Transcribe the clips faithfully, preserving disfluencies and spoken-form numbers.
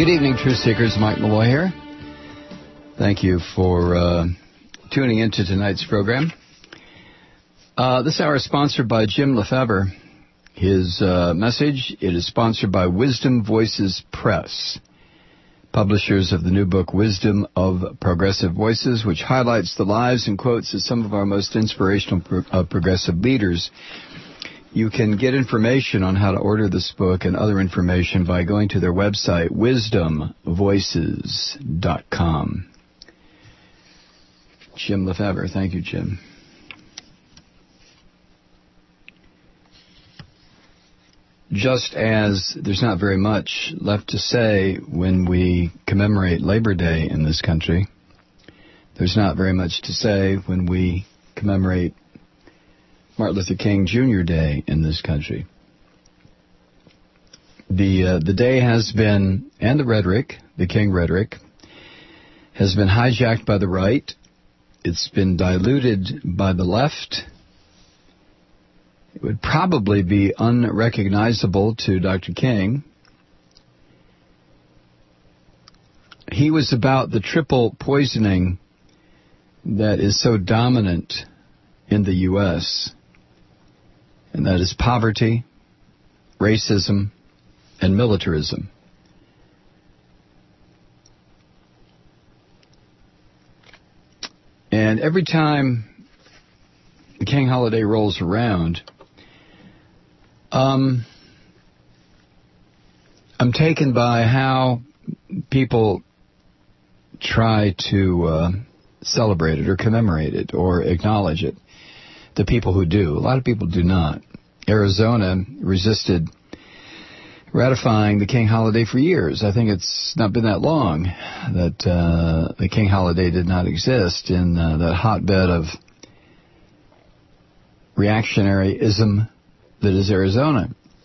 evening, Truth Seekers. Mike Malloy here. Thank you for uh, tuning into tonight's program. Uh, this hour is sponsored by Jim Lefebvre. His uh, message, it is sponsored by Wisdom Voices Press, publishers of the new book, Wisdom of Progressive Voices, which highlights the lives and quotes of some of our most inspirational pro- uh, progressive leaders. You can get information on how to order this book and other information by going to their website, wisdom voices dot com. Jim Lefebvre. Thank you, Jim. Just as there's not very much left to say when we commemorate Labor Day in this country, there's not very much to say when we commemorate Martin Luther King Junior Day in this country. The uh, the day has been, and the rhetoric, the King rhetoric, has been hijacked by the right. It's been diluted by the left. It would probably be unrecognizable to Doctor King. He was about the triple poisoning that is so dominant in the U S, and that is poverty, racism, and militarism. And every time the King holiday rolls around, um, I'm taken by how people try to uh, celebrate it or commemorate it or acknowledge it. The people who do. A lot of people do not. Arizona resisted ratifying the King holiday for years. I think it's not been that long that uh, the King holiday did not exist in uh, that hotbed of reactionaryism that is Arizona.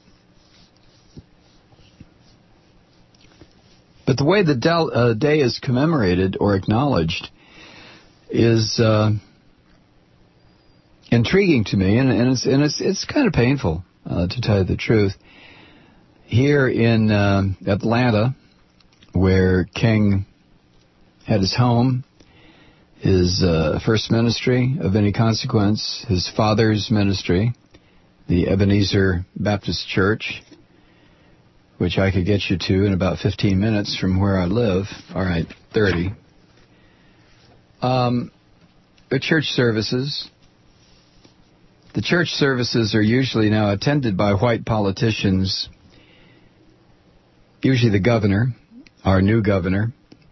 But the way the del- uh, day is commemorated or acknowledged is uh, intriguing to me, and, and it's and it's it's kind of painful, uh, to tell you the truth. Here in uh, Atlanta, where King had his home, his uh, first ministry of any consequence, his father's ministry, the Ebenezer Baptist Church, which I could get you to in about fifteen minutes from where I live. All right, thirty. Um, the church services. The church services are usually now attended by white politicians, usually the governor, our new governor.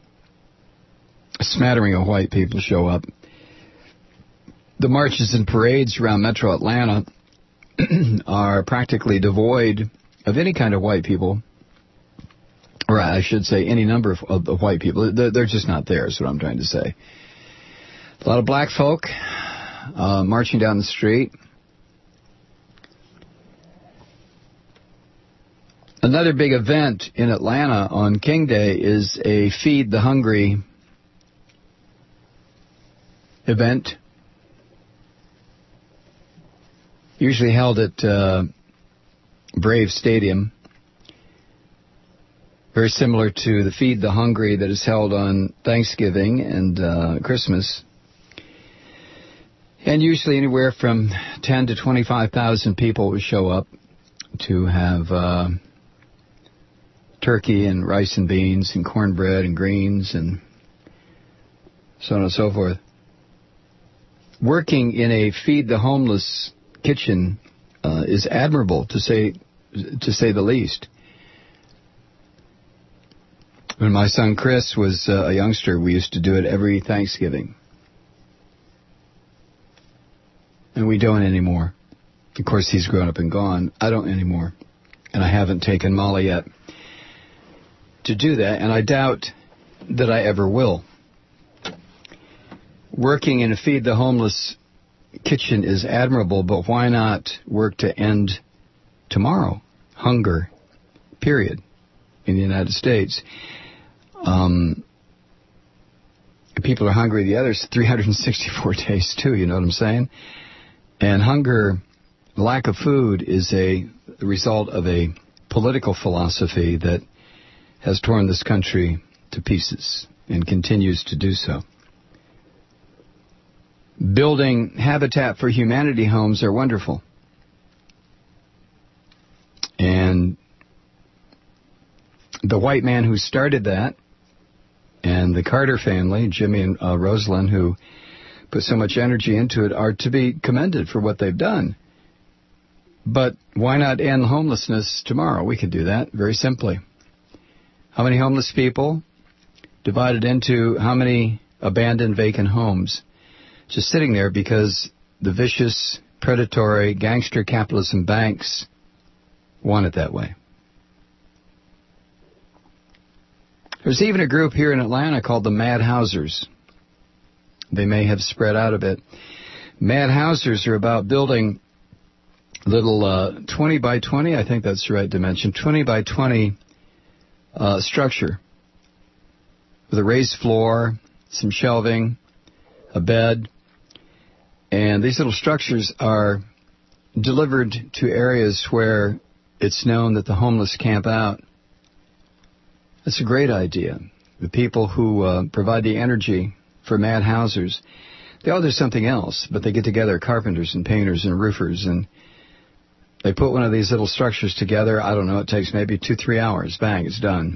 A smattering of white people show up. The marches and parades around Metro Atlanta are practically devoid of any kind of white people, or I should say any number of, of, of white people. They're, they're just not there, is what I'm trying to say. A lot of black folk uh, marching down the street. Another big event in Atlanta on King Day is a Feed the Hungry event, usually held at uh, Brave Stadium, very similar to the Feed the Hungry that is held on Thanksgiving and uh, Christmas. And usually anywhere from ten to twenty-five thousand people would show up to have uh, turkey and rice and beans and cornbread and greens and so on and so forth. Working in a Feed the Homeless kitchen uh, is admirable, to say to say the least. When my son Chris was uh, a youngster, we used to do it every Thanksgiving. And we don't anymore. Of course, he's grown up and gone. I don't anymore. And I haven't taken Molly yet to do that, and I doubt that I ever will. Working in a Feed the Homeless kitchen is admirable, but why not work to end tomorrow? Hunger, period, in the United States. Um, people are hungry the other three hundred sixty-four days, too, you know what I'm saying? And hunger, lack of food, is a result of a political philosophy that has torn this country to pieces and continues to do so. Building Habitat for Humanity homes are wonderful. And the white man who started that, and the Carter family, Jimmy and uh, Rosalind, who put so much energy into it, are to be commended for what they've done. But why not end homelessness tomorrow? We could do that very simply. How many homeless people divided into how many abandoned vacant homes just sitting there because the vicious, predatory, gangster capitalism banks want it that way? There's even a group here in Atlanta called the Mad Housers. They may have spread out a bit. Mad Housers are about building little uh, twenty by twenty, I think that's the right dimension, twenty by twenty uh, structure with a raised floor, some shelving, a bed. And these little structures are delivered to areas where it's known that the homeless camp out. That's a great idea. The people who uh, provide the energy for Mad Housers, they all do something else, but they get together, carpenters and painters and roofers, and they put one of these little structures together. I don't know, it takes maybe two, three hours. Bang, it's done.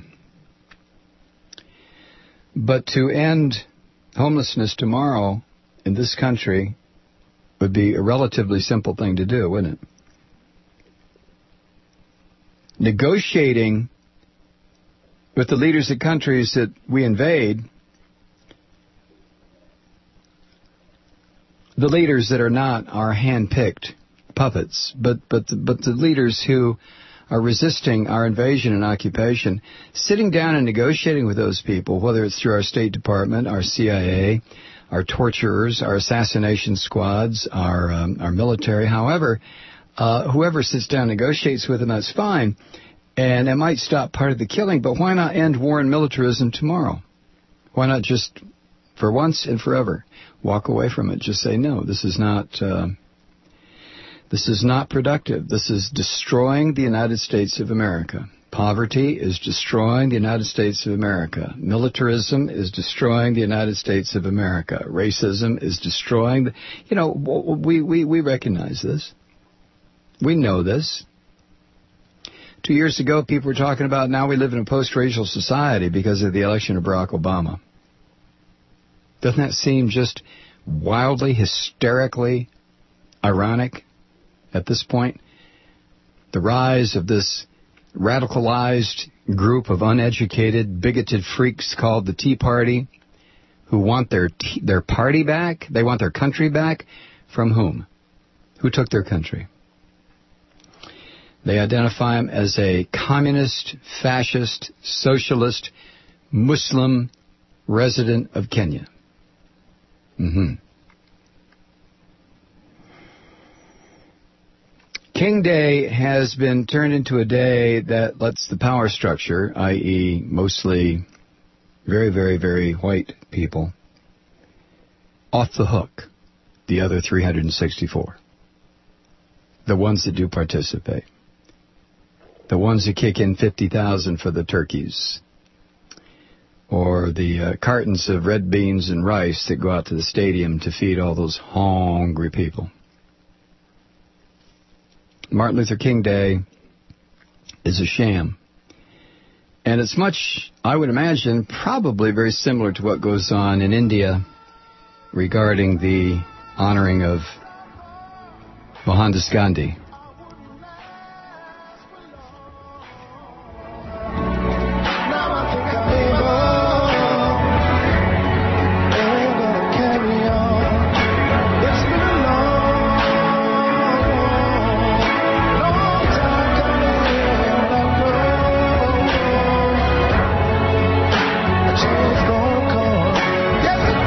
But to end homelessness tomorrow in this country would be a relatively simple thing to do, wouldn't it? Negotiating with the leaders of countries that we invade, the leaders that are not our hand-picked puppets, but but the, but the leaders who are resisting our invasion and occupation, sitting down and negotiating with those people, whether it's through our State Department, our C I A, our torturers, our assassination squads, our um, our military, however, uh, whoever sits down and negotiates with them, that's fine. And it might stop part of the killing, but why not end war and militarism tomorrow? Why not just, for once and forever, walk away from it? Just say, no, this is not, uh, this is not productive. This is destroying the United States of America. Poverty is destroying the United States of America. Militarism is destroying the United States of America. Racism is destroying the, you know, we, we, we recognize this. We know this. Two years ago, people were talking about now we live in a post-racial society because of the election of Barack Obama. Doesn't that seem just wildly, hysterically ironic at this point? The rise of this radicalized group of uneducated, bigoted freaks called the Tea Party who want their tea, their party back. They want their country back. From whom? Who took their country? They identify him as a communist, fascist, socialist, Muslim resident of Kenya. Mm-hmm. King Day has been turned into a day that lets the power structure, that is mostly very, very, very white people, off the hook, the other three hundred sixty-four. The ones that do participate. The ones who kick in fifty thousand for the turkeys. Or the uh, cartons of red beans and rice that go out to the stadium to feed all those hungry people. Martin Luther King Day is a sham. And it's much, I would imagine, probably very similar to what goes on in India regarding the honoring of Mohandas Gandhi.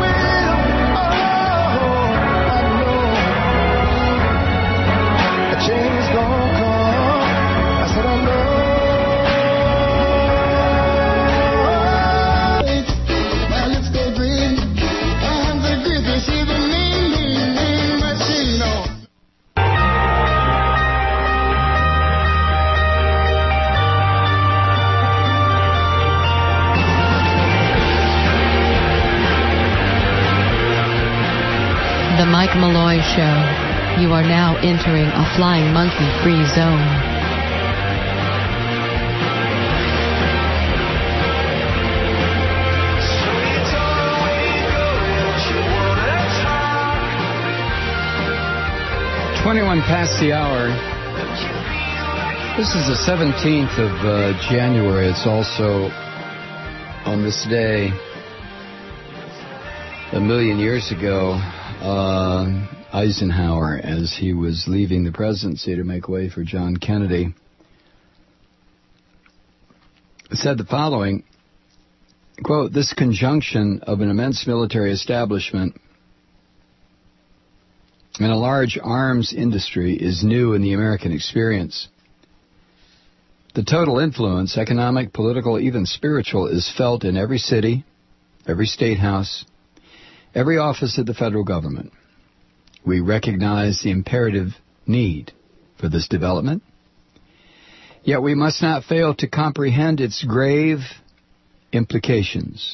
Change Mike Malloy Show. You are now entering a flying monkey-free zone. twenty-one past the hour. This is the seventeenth of uh, January. It's also on this day a million years ago, uh, Eisenhower, as he was leaving the presidency to make way for John Kennedy, said the following, quote, "This conjunction of an immense military establishment and a large arms industry is new in the American experience. The total influence, economic, political, even spiritual, is felt in every city, every state house, every office of the federal government. We recognize the imperative need for this development, yet we must not fail to comprehend its grave implications.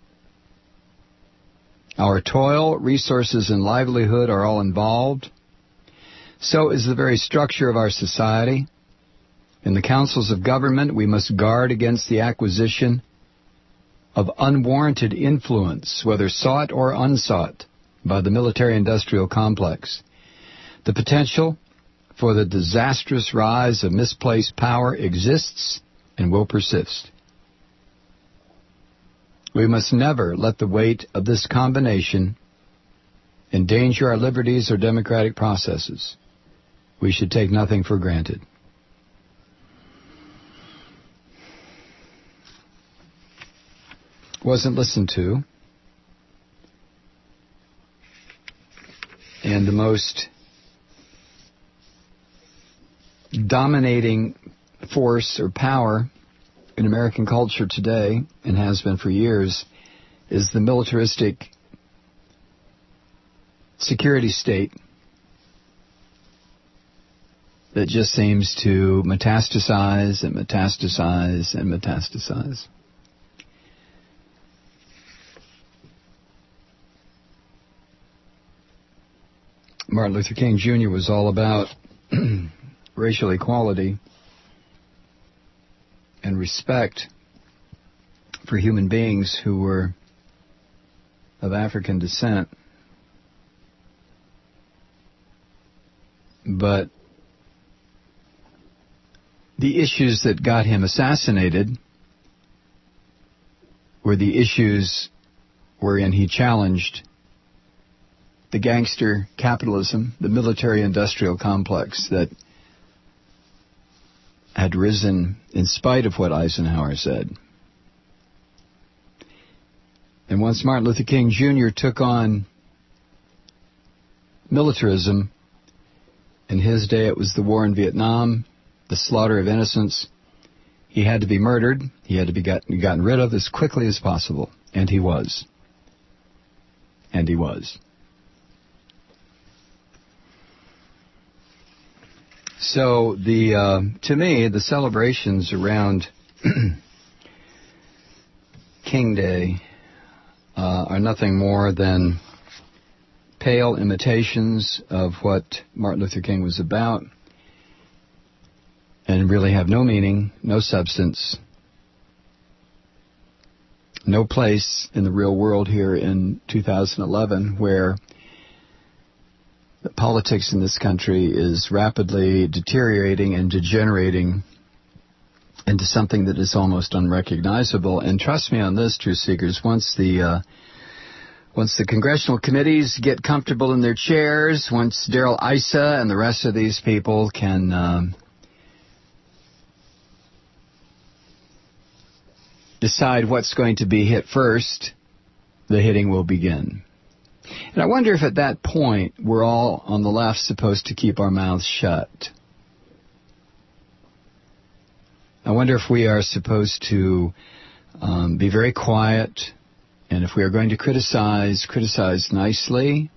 Our toil, resources, and livelihood are all involved. So is the very structure of our society. In the councils of government, we must guard against the acquisition of unwarranted influence, whether sought or unsought, by the military-industrial complex. The potential for the disastrous rise of misplaced power exists and will persist. We must never let the weight of this combination endanger our liberties or democratic processes. We should take nothing for granted." Wasn't listened to. And the most dominating force or power in American culture today, and has been for years, is the militaristic security state that just seems to metastasize and metastasize and metastasize. Martin Luther King Junior was all about racial equality and respect for human beings who were of African descent. But the issues that got him assassinated were the issues wherein he challenged the gangster capitalism, the military-industrial complex that had risen in spite of what Eisenhower said. And once Martin Luther King Junior took on militarism, in his day it was the war in Vietnam, the slaughter of innocents, he had to be murdered, he had to be got, gotten rid of as quickly as possible. And he was. And he was. So the uh, to me, the celebrations around King Day uh, are nothing more than pale imitations of what Martin Luther King was about, and really have no meaning, no substance, no place in the real world here in two thousand eleven, where the politics in this country is rapidly deteriorating and degenerating into something that is almost unrecognizable. And trust me on this, Truth Seekers, once the uh, once the congressional committees get comfortable in their chairs, once Darrell Issa and the rest of these people can um, decide what's going to be hit first, the hitting will begin. And I wonder if at that point we're all on the left supposed to keep our mouths shut. I wonder if we are supposed to um, be very quiet, and if we are going to criticize, criticize nicely.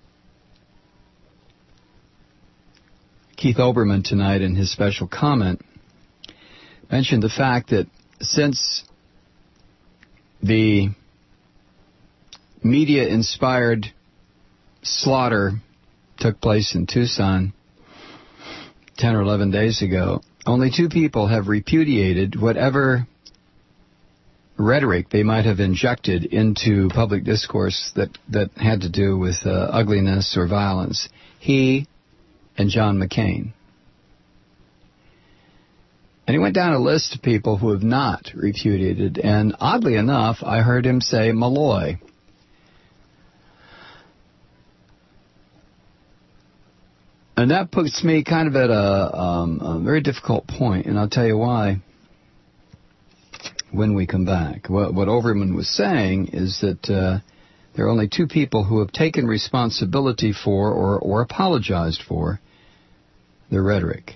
Keith Olbermann tonight in his special comment mentioned the fact that since the media-inspired slaughter took place in Tucson ten or eleven days ago, only two people have repudiated whatever rhetoric they might have injected into public discourse that, that had to do with uh, ugliness or violence. He and John McCain. And he went down a list of people who have not repudiated, and oddly enough, I heard him say Malloy. And that puts me kind of at a, um, a very difficult point, and I'll tell you why when we come back. What, what Overman was saying is that uh, there are only two people who have taken responsibility for or, or apologized for the rhetoric.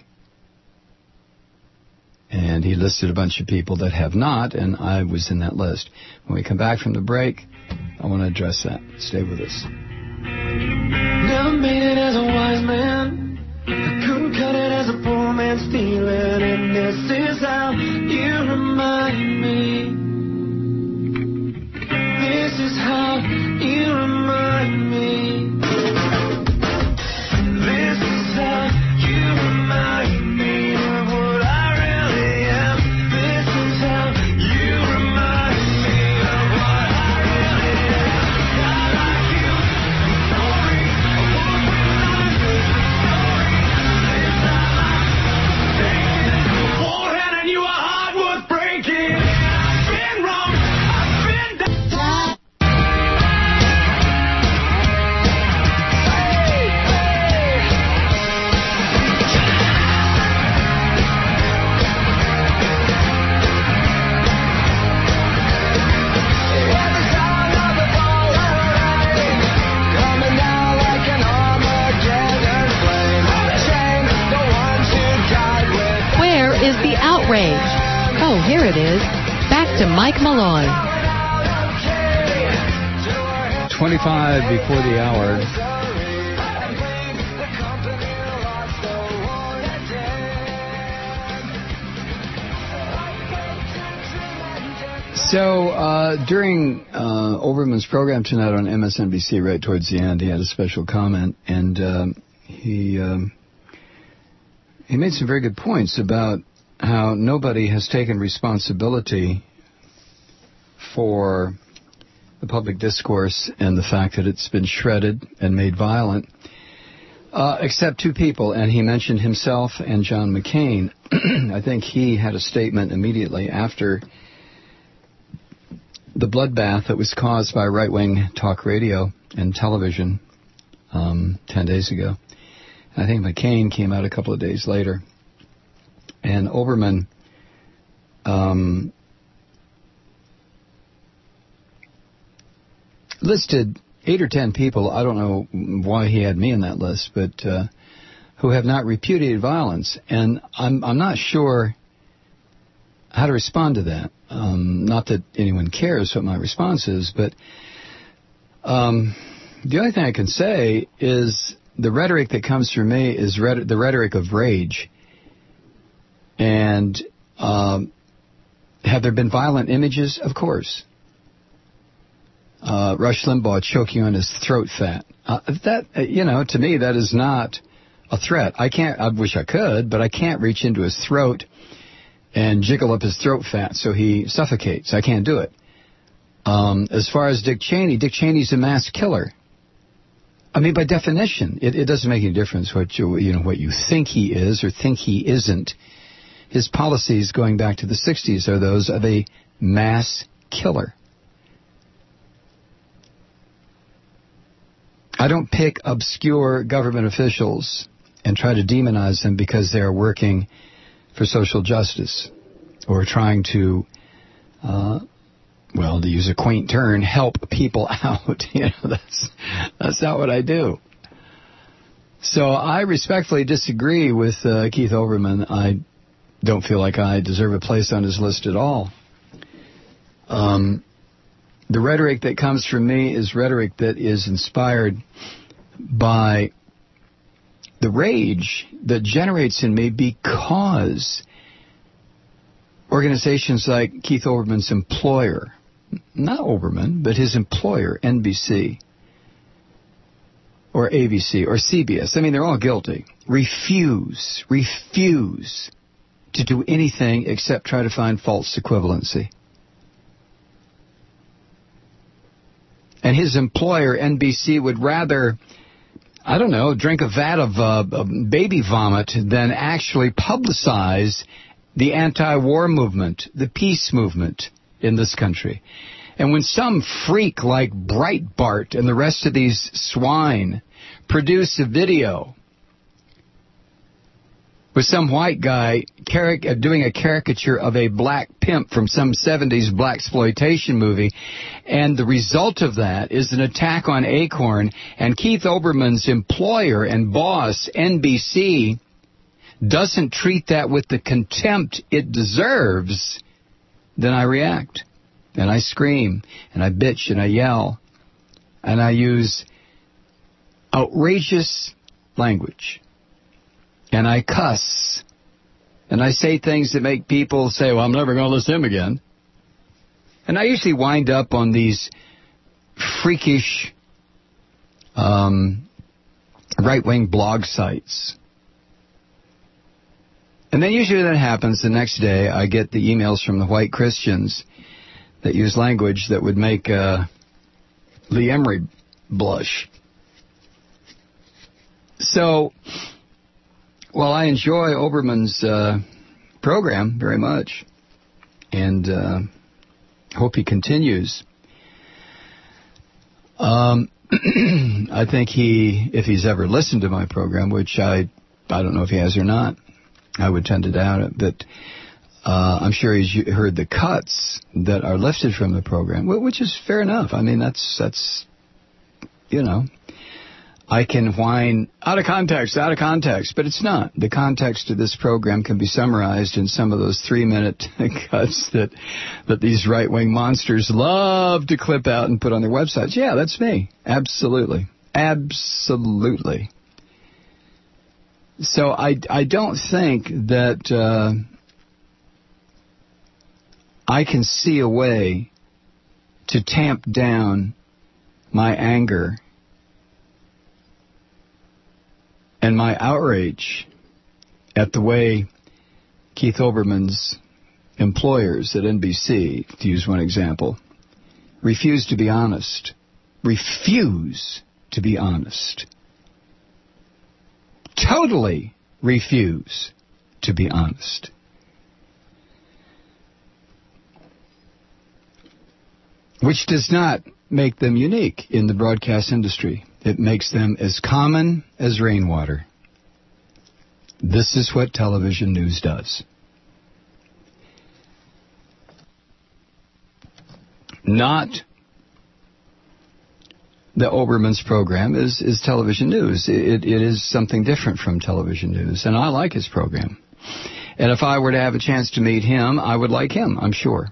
And he listed a bunch of people that have not, and I was in that list. When we come back from the break, I want to address that. Stay with us. Never made it as a wise man, I couldn't cut it as a poor man stealing, and this is how you remind me. This is how you remind me. This is how you remind me of what I really am. This is how you remind me of what I really am. I like you, the story of what we like, the story lives our life. Taking war handing you a heart worth breaking. I've been wrong, I've been down. Where is the outrage? Oh, here it is. Back to Mike Malloy. twenty-five before the hour. So uh, during uh, Overman's program tonight on M S N B C, right towards the end, he had a special comment, and um, he um, he made some very good points about how nobody has taken responsibility for the public discourse and the fact that it's been shredded and made violent, uh, except two people, and he mentioned himself and John McCain. I think he had a statement immediately after the bloodbath that was caused by right-wing talk radio and television um, ten days ago. I think McCain came out a couple of days later. And Overman um, listed eight or ten people, I don't know why he had me in that list, but uh, who have not repudiated violence. And I'm, I'm not sure how to respond to that. Um, not that anyone cares what my response is, but um, the only thing I can say is the rhetoric that comes from me is rhet- the rhetoric of rage. And um, have there been violent images? Of course. Uh, Rush Limbaugh choking on his throat fat. Uh, that, uh, you know, to me, that is not a threat. I can't, I wish I could, but I can't reach into his throat and jiggle up his throat fat so he suffocates. I can't do it. Um, as far as Dick Cheney, Dick Cheney's a mass killer. I mean, by definition, it, it doesn't make any difference what you, you know, what you think he is or think he isn't. His policies going back to the sixties are those of a mass killer. I don't pick obscure government officials and try to demonize them because they are working for social justice or trying to, uh, well, to use a quaint term, help people out. You know, that's that's not what I do. So I respectfully disagree with uh, Keith Overman. I don't feel like I deserve a place on his list at all. Um, the rhetoric that comes from me is rhetoric that is inspired by the rage that generates in me because organizations like Keith Overman's employer, not Overman, but his employer, N B C, or A B C or C B S, I mean, they're all guilty, refuse, refuse to do anything except try to find false equivalency. And his employer, N B C, would rather, I don't know, drink a vat of uh, baby vomit than actually publicize the anti-war movement, the peace movement in this country. And when some freak like Breitbart and the rest of these swine produce a video with some white guy caric- doing a caricature of a black pimp from some seventies blaxploitation movie, and the result of that is an attack on Acorn, and Keith Olbermann's employer and boss, N B C, doesn't treat that with the contempt it deserves, then I react, and I scream, and I bitch, and I yell, and I use outrageous language. And I cuss. And I say things that make people say, well, I'm never going to listen to him again. And I usually wind up on these freakish um, right-wing blog sites. And then usually that happens the next day. I get the emails from the white Christians that use language that would make uh, Lee Emery blush. So, well, I enjoy Olbermann's uh, program very much, and uh, hope he continues. Um, I think he, if he's ever listened to my program, which I, I don't know if he has or not, I would tend to doubt it, but uh, I'm sure he's heard the cuts that are lifted from the program, which is fair enough. I mean, that's that's, you know. I can whine out of context, out of context, but it's not. The context of this program can be summarized in some of those three-minute cuts that that these right-wing monsters love to clip out and put on their websites. Yeah, that's me. Absolutely. Absolutely. So I, I don't think that uh, I can see a way to tamp down my anger and my outrage at the way Keith Olbermann's employers at N B C, to use one example, refuse to be honest. Refuse to be honest. Totally refuse to be honest. Which does not make them unique in the broadcast industry. It makes them as common as rainwater. This is what television news does. Not the Olbermann's program is, is television news. It, it is something different from television news, and I like his program. And if I were to have a chance to meet him, I would like him, I'm sure.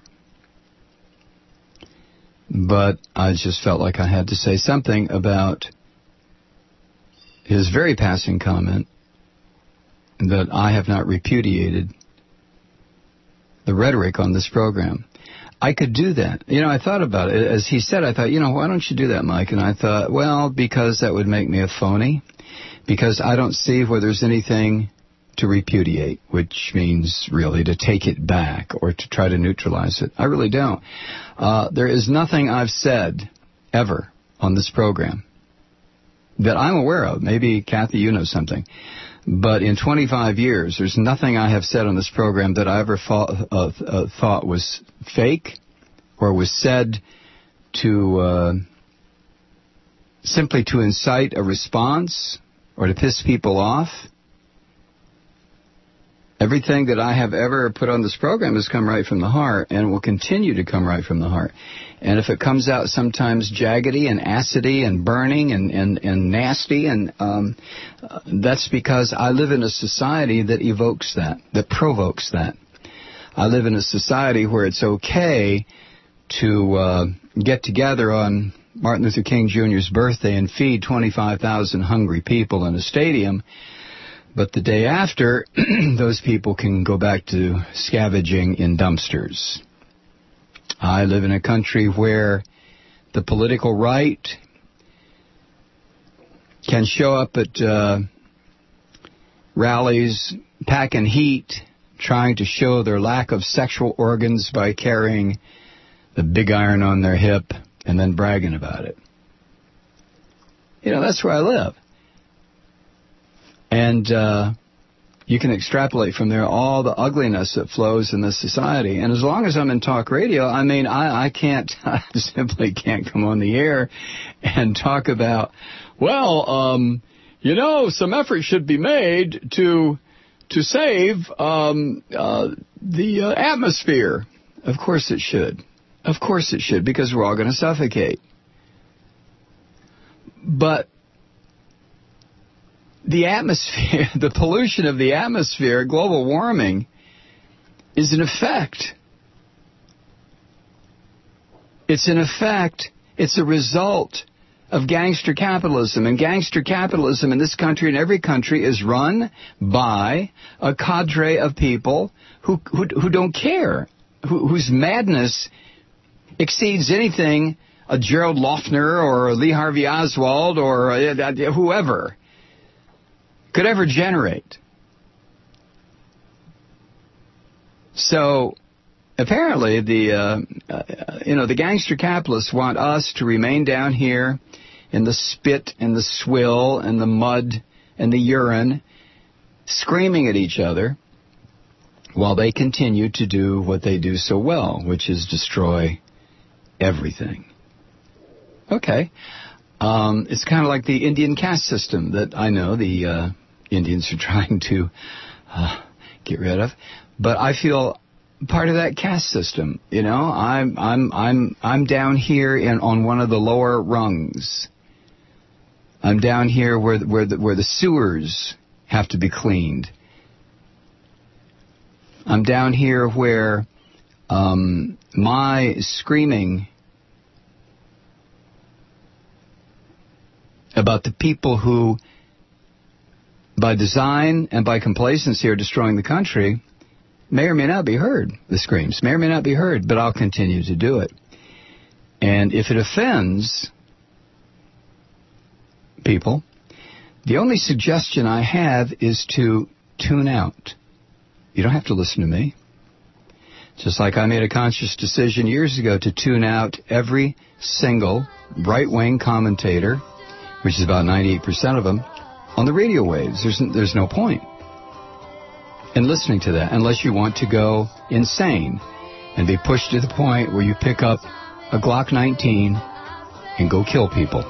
But I just felt like I had to say something about his very passing comment that I have not repudiated the rhetoric on this program. I could do that. You know, I thought about it. As he said, I thought, you know, why don't you do that, Mike? And I thought, well, because that would make me a phony, because I don't see where there's anything to repudiate, which means really to take it back or to try to neutralize it. I really don't. Uh, there is nothing I've said ever on this program that I'm aware of. Maybe, Kathy, you know something. But in twenty-five years, there's nothing I have said on this program that I ever thought, uh, uh, thought was fake or was said to uh, simply to incite a response or to piss people off. Everything that I have ever put on this program has come right from the heart and will continue to come right from the heart. And if it comes out sometimes jaggedy and acidy and burning and, and, and nasty, and um, uh, that's because I live in a society that evokes that, that provokes that. I live in a society where it's okay to uh, get together on Martin Luther King Junior's birthday and feed twenty-five thousand hungry people in a stadium. But the day after, those people can go back to scavenging in dumpsters. I live in a country where the political right can show up at uh, rallies, packing heat, trying to show their lack of sexual organs by carrying the big iron on their hip and then bragging about it. You know, that's where I live. And uh, you can extrapolate from there all the ugliness that flows in this society. And as long as I'm in talk radio, I mean, I, I can't, I simply can't come on the air and talk about, well, um, you know, some effort should be made to to save um, uh, the uh, atmosphere. Of course it should. Of course it should, because we're all going to suffocate. But the atmosphere, the pollution of the atmosphere, global warming, is an effect. It's an effect. It's a result of gangster capitalism. And gangster capitalism in this country and every country is run by a cadre of people who who, who don't care, who, whose madness exceeds anything a Gerald Loeffner or a Lee Harvey Oswald or a, whoever could ever generate. So apparently the uh, uh, you know the gangster capitalists want us to remain down here in the spit and the swill and the mud and the urine, screaming at each other, while they continue to do what they do so well, which is destroy everything. Okay. Um, it's kind of like the Indian caste system that I know the uh, Indians are trying to uh, get rid of, but I feel part of that caste system. You know, I'm I'm I'm I'm down here in on one of the lower rungs. I'm down here where where the, where the sewers have to be cleaned. I'm down here where um, my screaming about the people who, by design and by complacency, are destroying the country, may or may not be heard. The screams may or may not be heard, but I'll continue to do it. And if it offends people, the only suggestion I have is to tune out. You don't have to listen to me. Just like I made a conscious decision years ago to tune out every single right-wing commentator, which is about ninety-eight percent of them, on the radio waves. There's, there's no point in listening to that unless you want to go insane and be pushed to the point where you pick up a Glock nineteen and go kill people.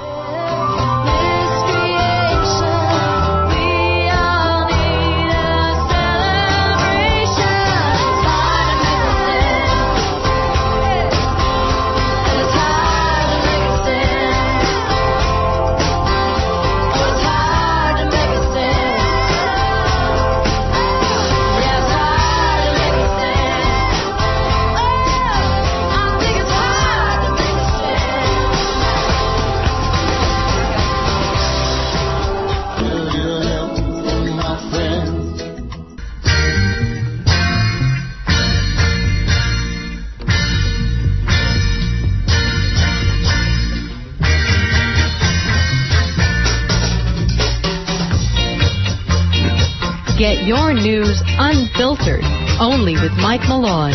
Get your news unfiltered, only with Mike Malloy.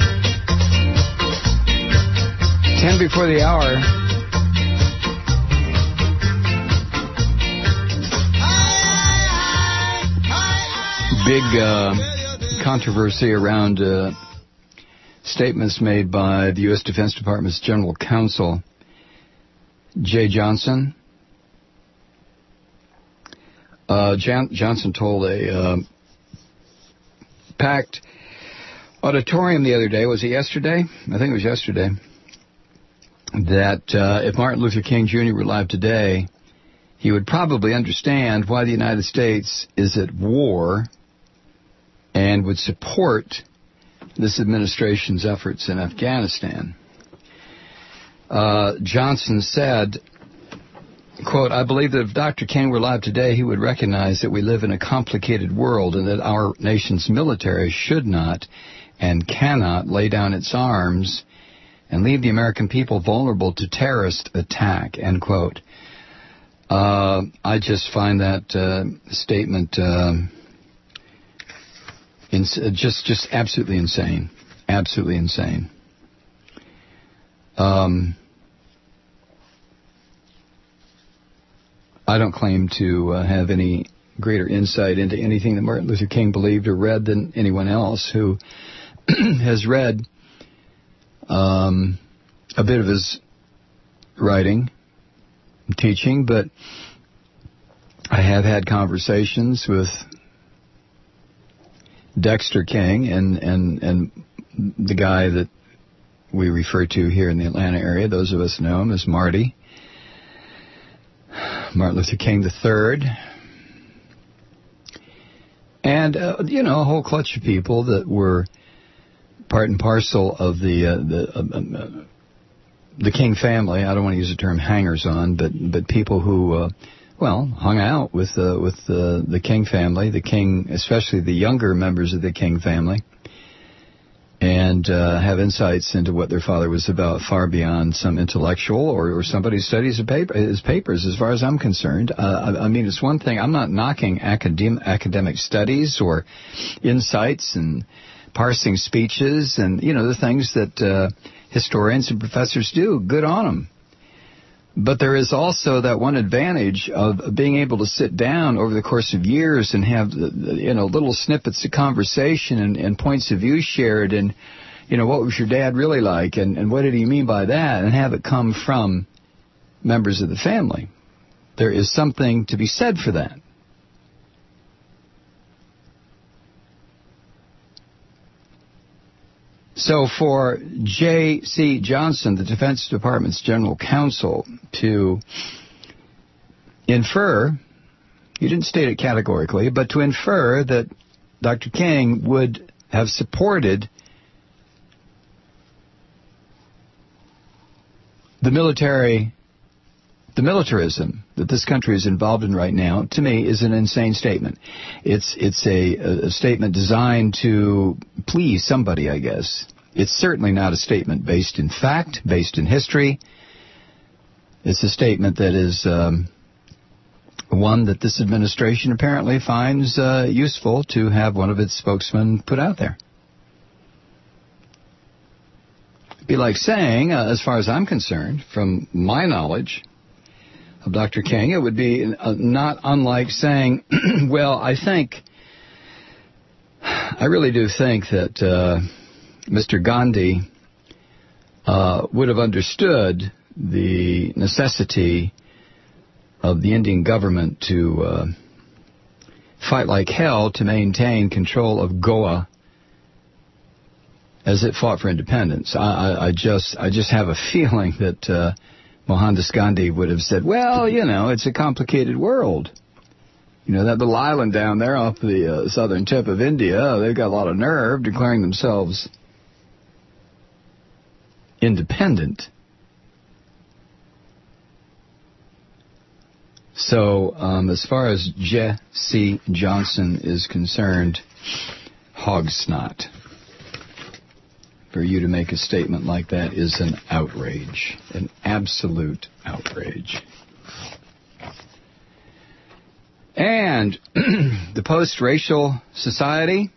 Ten before the hour. Big uh, controversy around uh, statements made by the U S Defense Department's General Counsel, Jay Johnson. Uh, Jan- Johnson told a uh, packed auditorium the other day, was it yesterday? I think it was yesterday, that uh, if Martin Luther King Junior were alive today, he would probably understand why the United States is at war and would support this administration's efforts in Afghanistan. Uh, Johnson said, quote, I believe that if Doctor King were alive today, he would recognize that we live in a complicated world and that our nation's military should not and cannot lay down its arms and leave the American people vulnerable to terrorist attack, end quote. Uh, I just find that uh, statement uh, ins- just just absolutely insane. Absolutely insane. Um, I don't claim to uh, have any greater insight into anything that Martin Luther King believed or read than anyone else who has read um, a bit of his writing, teaching, but I have had conversations with Dexter King and, and, and the guy that we refer to here in the Atlanta area. Those of us know him as Marty. Martin Luther King the Third. And, uh, you know, a whole clutch of people that were part and parcel of the uh, the uh, uh, the King family. I don't want to use the term hangers-on, but but people who, uh, well, hung out with uh, with uh, the King family, the King, especially the younger members of the King family, and uh, have insights into what their father was about far beyond some intellectual or, or somebody who studies his, paper, his papers, as far as I'm concerned. Uh, I, I mean, it's one thing. I'm not knocking academic, academic studies or insights and parsing speeches and, you know, the things that uh, historians and professors do. Good on them. But there is also that one advantage of being able to sit down over the course of years and have, you know, little snippets of conversation and, and points of view shared and, you know, what was your dad really like and, and what did he mean by that, and have it come from members of the family. There is something to be said for that. So for J C. Johnson, the Defense Department's general counsel, to infer, he didn't state it categorically, but to infer that Doctor King would have supported the military, the militarism that this country is involved in right now, to me, is an insane statement. It's it's a, a statement designed to please somebody, I guess. It's certainly not a statement based in fact, based in history. It's a statement that is um, one that this administration apparently finds uh, useful to have one of its spokesmen put out there. It'd be like saying, uh, as far as I'm concerned, from my knowledge of Doctor King, it would be uh, not unlike saying, well, I think, I really do think that uh, Mister Gandhi uh, would have understood the necessity of the Indian government to uh, fight like hell to maintain control of Goa as it fought for independence. I, I, I just I just have a feeling that uh, Mohandas Gandhi would have said, well, you know, it's a complicated world. You know, that little island down there off the uh, southern tip of India, they've got a lot of nerve declaring themselves independent. So, um, as far as J C. Johnson is concerned, hog snot. For you to make a statement like that is an outrage, an absolute outrage. And the post-racial society,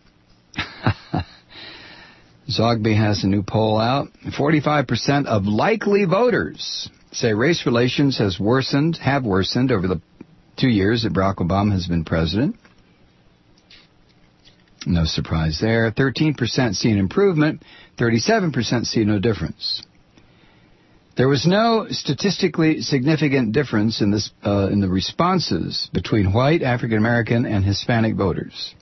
Zogby has a new poll out. forty-five percent of likely voters say race relations has worsened, have worsened over the two years that Barack Obama has been president. No surprise there. thirteen percent see an improvement. thirty-seven percent see no difference. There was no statistically significant difference in this uh, in the responses between white, African American, and Hispanic voters.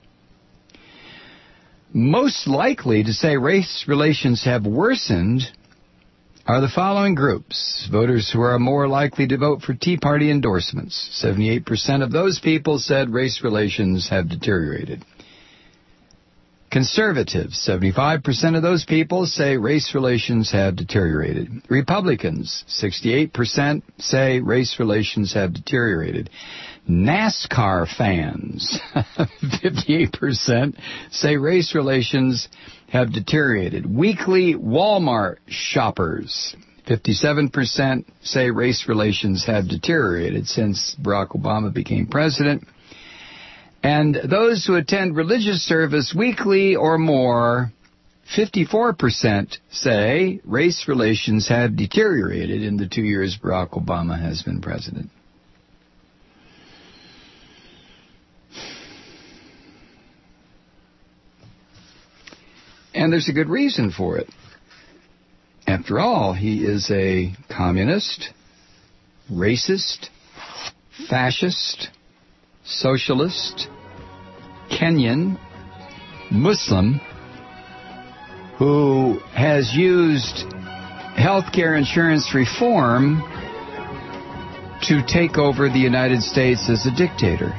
Most likely to say race relations have worsened are the following groups. Voters who are more likely to vote for Tea Party endorsements. seventy-eight percent of those people said race relations have deteriorated. Conservatives, seventy-five percent of those people say race relations have deteriorated. Republicans, sixty-eight percent say race relations have deteriorated. NASCAR fans, fifty-eight percent say race relations have deteriorated. Weekly Walmart shoppers, fifty-seven percent say race relations have deteriorated since Barack Obama became president. And those who attend religious service weekly or more, fifty-four percent say race relations have deteriorated in the two years Barack Obama has been president. And there's a good reason for it. After all, he is a communist, racist, fascist, socialist, Kenyan, Muslim, who has used healthcare insurance reform to take over the United States as a dictator.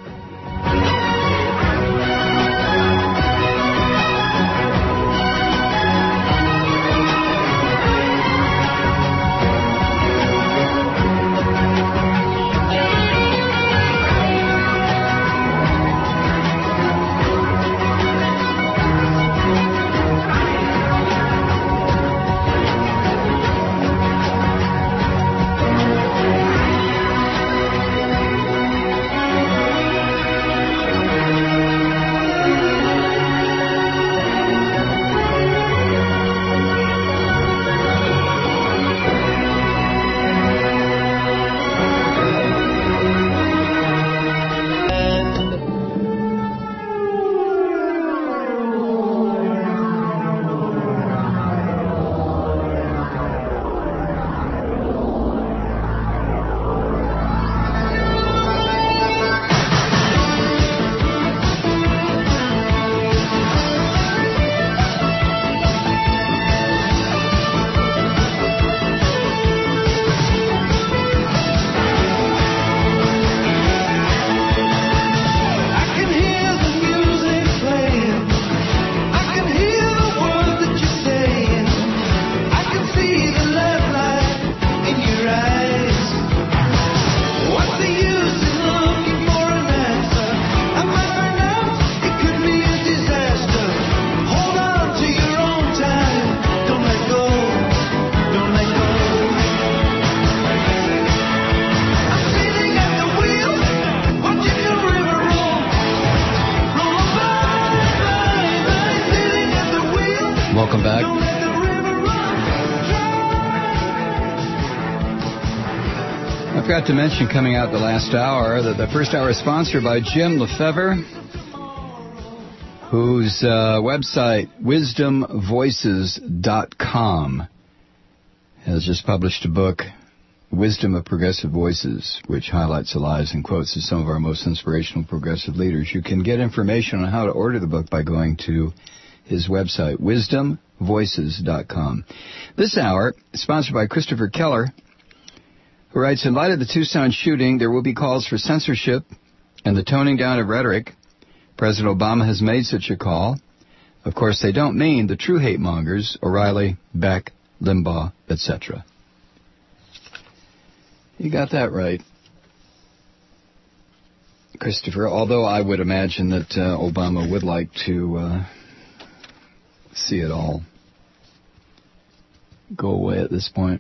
Welcome back. I forgot to mention coming out the last hour that the first hour is sponsored by Jim Lefevre, whose uh, website, wisdom voices dot com, has just published a book, Wisdom of Progressive Voices, which highlights the lives and quotes of some of our most inspirational progressive leaders. You can get information on how to order the book by going to his website, wisdom voices dot com. This hour is sponsored by Christopher Keller, who writes, in light of the Tucson shooting, there will be calls for censorship and the toning down of rhetoric. President Obama has made such a call. Of course, they don't mean the true hate mongers, O'Reilly, Beck, Limbaugh, et cetera. You got that right, Christopher, although I would imagine that uh, Obama would like to uh, see it all go away at this point.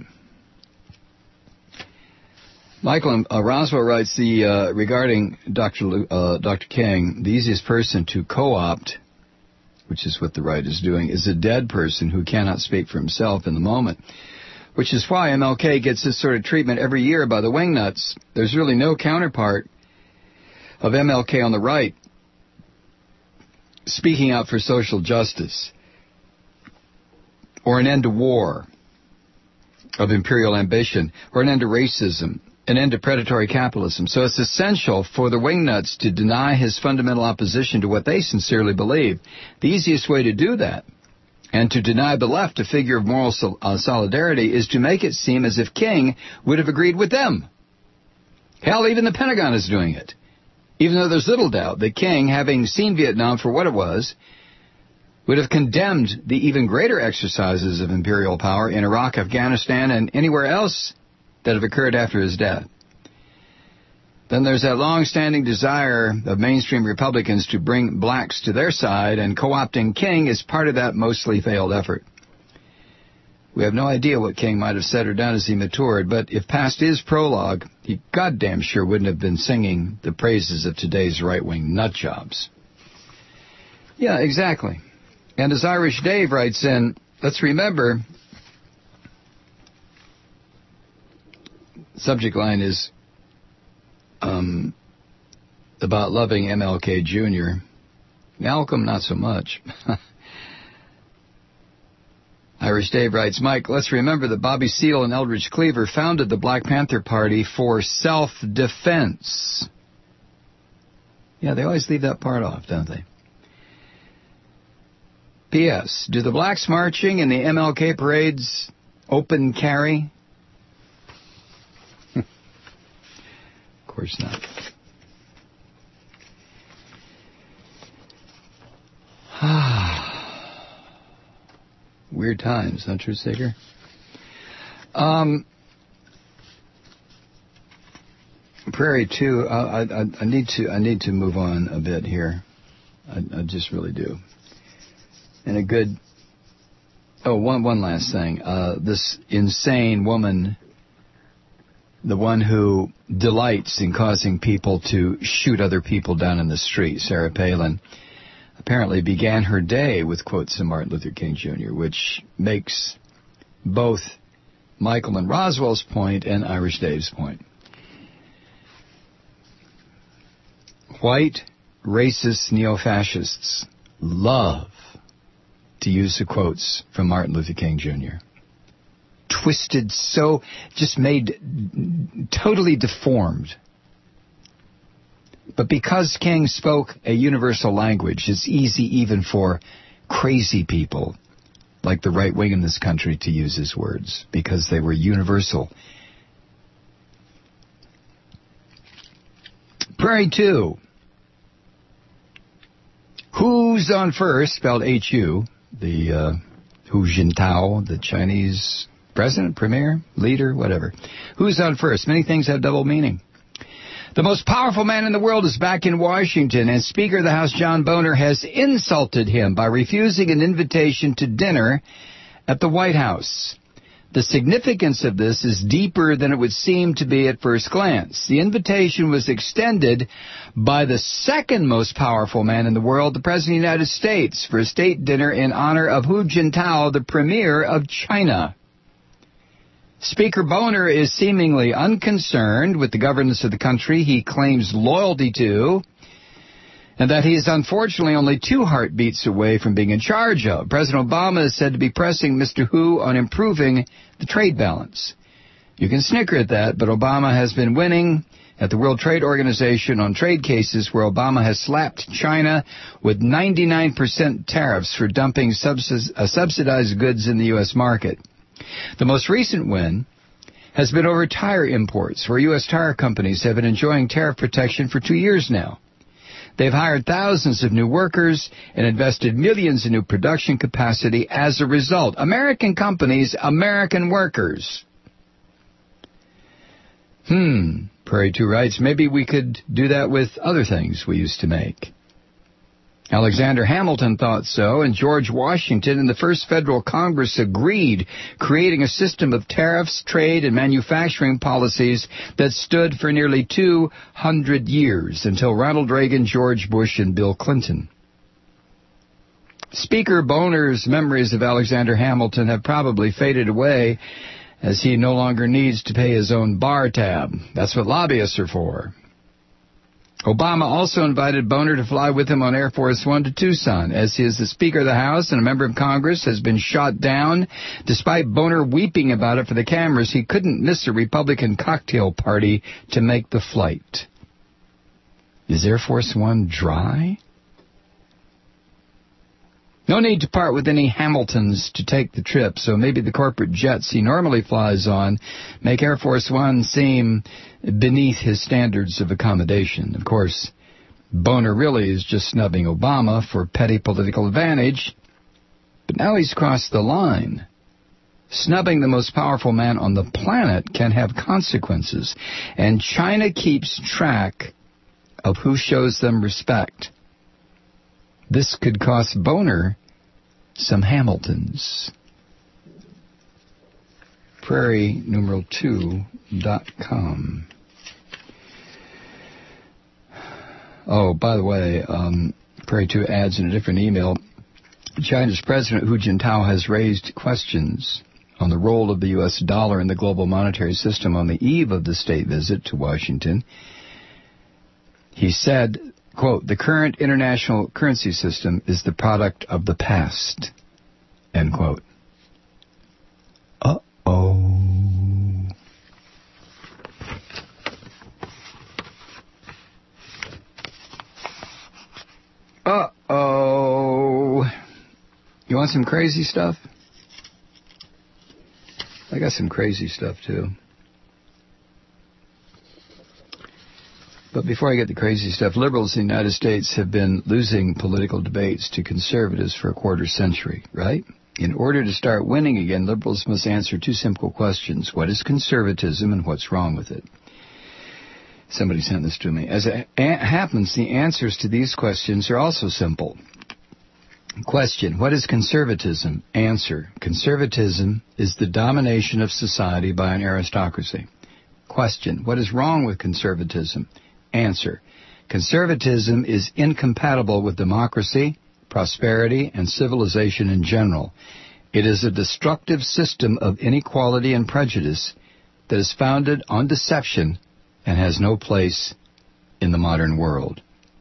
Michael uh, Roswell writes, the uh, regarding Doctor Lu, uh, Doctor King, the easiest person to co-opt, which is what the right is doing, is a dead person who cannot speak for himself in the moment, which is why M L K gets this sort of treatment every year by the wingnuts. There's really no counterpart of M L K on the right speaking out for social justice or an end to war of imperial ambition or an end to racism, an end to predatory capitalism. So it's essential for the wingnuts to deny his fundamental opposition to what they sincerely believe. The easiest way to do that and to deny the left a figure of moral sol- uh, solidarity is to make it seem as if King would have agreed with them. Hell, even the Pentagon is doing it. Even though there's little doubt that King, having seen Vietnam for what it was, would have condemned the even greater exercises of imperial power in Iraq, Afghanistan, and anywhere else that have occurred after his death. Then there's that long-standing desire of mainstream Republicans to bring blacks to their side, and co-opting King is part of that mostly failed effort. We have no idea what King might have said or done as he matured, but if past his prologue, he goddamn sure wouldn't have been singing the praises of today's right-wing nutjobs. Yeah, exactly. And as Irish Dave writes in, let's remember, subject line is um, about loving M L K Junior Malcolm, not so much. Irish Dave writes, Mike, let's remember that Bobby Seale and Eldridge Cleaver founded the Black Panther Party for self-defense. Yeah, they always leave that part off, don't they? P S. Do the blacks marching in the M L K parades open carry? Of course not. Weird times, huh, Truth Seeker? Um, Prairie two. I, I, I need to. I need to move on a bit here. I, I just really do. And a good. Oh, one one last thing. Uh, this insane woman, the one who delights in causing people to shoot other people down in the street, Sarah Palin, apparently began her day with quotes from Martin Luther King Junior, which makes both Michael and Roswell's point and Irish Dave's point. White, racist neo-fascists love to use the quotes from Martin Luther King Junior Twisted so, just made totally deformed. But because King spoke a universal language, it's easy even for crazy people like the right wing in this country to use his words because they were universal. Prairie two. Who's on first, spelled H U, the uh, Hu Jintao, the Chinese president, premier, leader, whatever. Who's on first? Many things have double meaning. The most powerful man in the world is back in Washington, and Speaker of the House John Boehner has insulted him by refusing an invitation to dinner at the White House. The significance of this is deeper than it would seem to be at first glance. The invitation was extended by the second most powerful man in the world, the President of the United States, for a state dinner in honor of Hu Jintao, the Premier of China. Speaker Boehner is seemingly unconcerned with the governance of the country he claims loyalty to, and that he is unfortunately only two heartbeats away from being in charge of. President Obama is said to be pressing Mister Hu on improving the trade balance. You can snicker at that, but Obama has been winning at the World Trade Organization on trade cases where Obama has slapped China with ninety-nine percent tariffs for dumping subsidized goods in the U S market. The most recent win has been over tire imports, where U S tire companies have been enjoying tariff protection for two years now. They've hired thousands of new workers and invested millions in new production capacity as a result. American companies, American workers. Hmm, Prairie two writes, maybe we could do that with other things we used to make. Alexander Hamilton thought so, and George Washington and the first federal Congress agreed, creating a system of tariffs, trade, and manufacturing policies that stood for nearly two hundred years, until Ronald Reagan, George Bush, and Bill Clinton. Speaker Boehner's memories of Alexander Hamilton have probably faded away, as he no longer needs to pay his own bar tab. That's what lobbyists are for. Obama also invited Boehner to fly with him on Air Force One to Tucson, as he is the Speaker of the House and a member of Congress, has been shot down. Despite Boehner weeping about it for the cameras, he couldn't miss a Republican cocktail party to make the flight. Is Air Force One dry? No need to part with any Hamiltons to take the trip, so maybe the corporate jets he normally flies on make Air Force One seem beneath his standards of accommodation. Of course, Boehner really is just snubbing Obama for petty political advantage, but now he's crossed the line. Snubbing the most powerful man on the planet can have consequences, and China keeps track of who shows them respect. This could cost Boehner some Hamiltons. prairie numeral two dot com. Oh, by the way, um, Prairie two adds in a different email, China's President Hu Jintao has raised questions on the role of the U S dollar in the global monetary system on the eve of the state visit to Washington. He said, quote, the current international currency system is the product of the past, end quote. Uh-oh. Uh-oh. You want some crazy stuff? I got some crazy stuff, too. But before I get the crazy stuff, liberals in the United States have been losing political debates to conservatives for a quarter century, right? In order to start winning again, liberals must answer two simple questions. What is conservatism and what's wrong with it? Somebody sent this to me. As it happens, the answers to these questions are also simple. Question, what is conservatism? Answer, conservatism is the domination of society by an aristocracy. Question, what is wrong with conservatism? Answer, conservatism is incompatible with democracy, prosperity, and civilization in general. It is a destructive system of inequality and prejudice that is founded on deception and has no place in the modern world.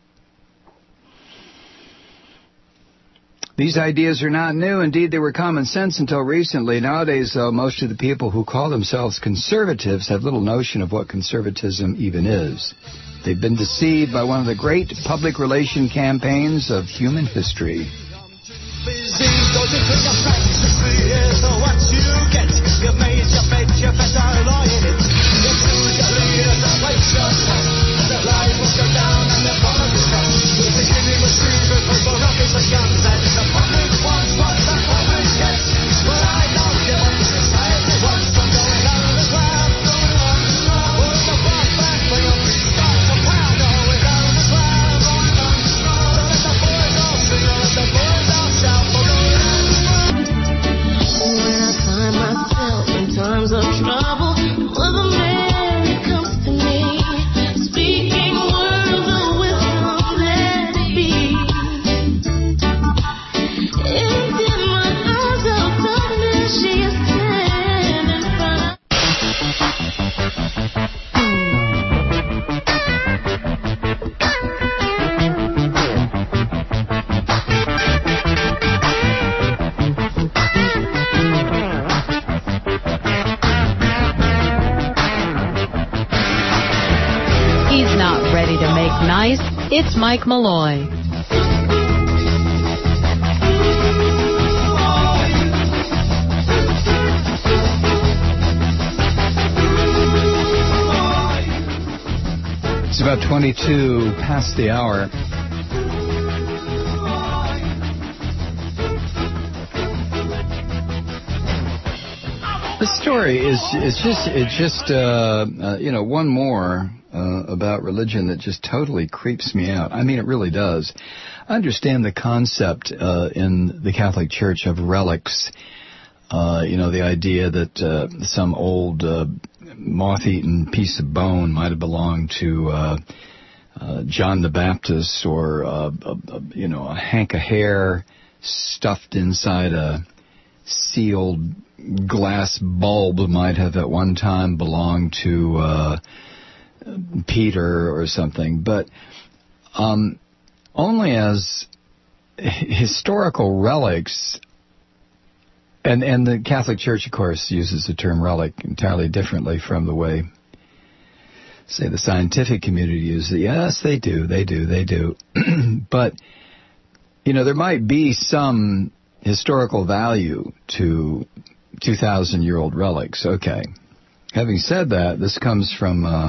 These ideas are not new. Indeed, they were common sense until recently. Nowadays, though, most of the people who call themselves conservatives have little notion of what conservatism even is. They've been deceived by one of the great public relation campaigns of human history. It's Mike Malloy. It's about twenty-two past the hour. The story is it's just it's just uh, uh, you know one more uh, about religion that just totally creeps me out. I mean, it really does. I understand the concept uh, in the Catholic Church of relics. Uh, you know, the idea that uh, some old uh, moth-eaten piece of bone might have belonged to uh, uh, John the Baptist, or uh, a, a, you know a hank of hair stuffed inside a sealed glass bulb might have at one time belonged to uh, Peter or something, but um, only as historical relics. And and the Catholic Church, of course, uses the term relic entirely differently from the way, say, the scientific community uses it. Yes, they do, they do, they do. But, you know, there might be some historical value to two thousand year old relics. Okay. Having said that, this comes from uh,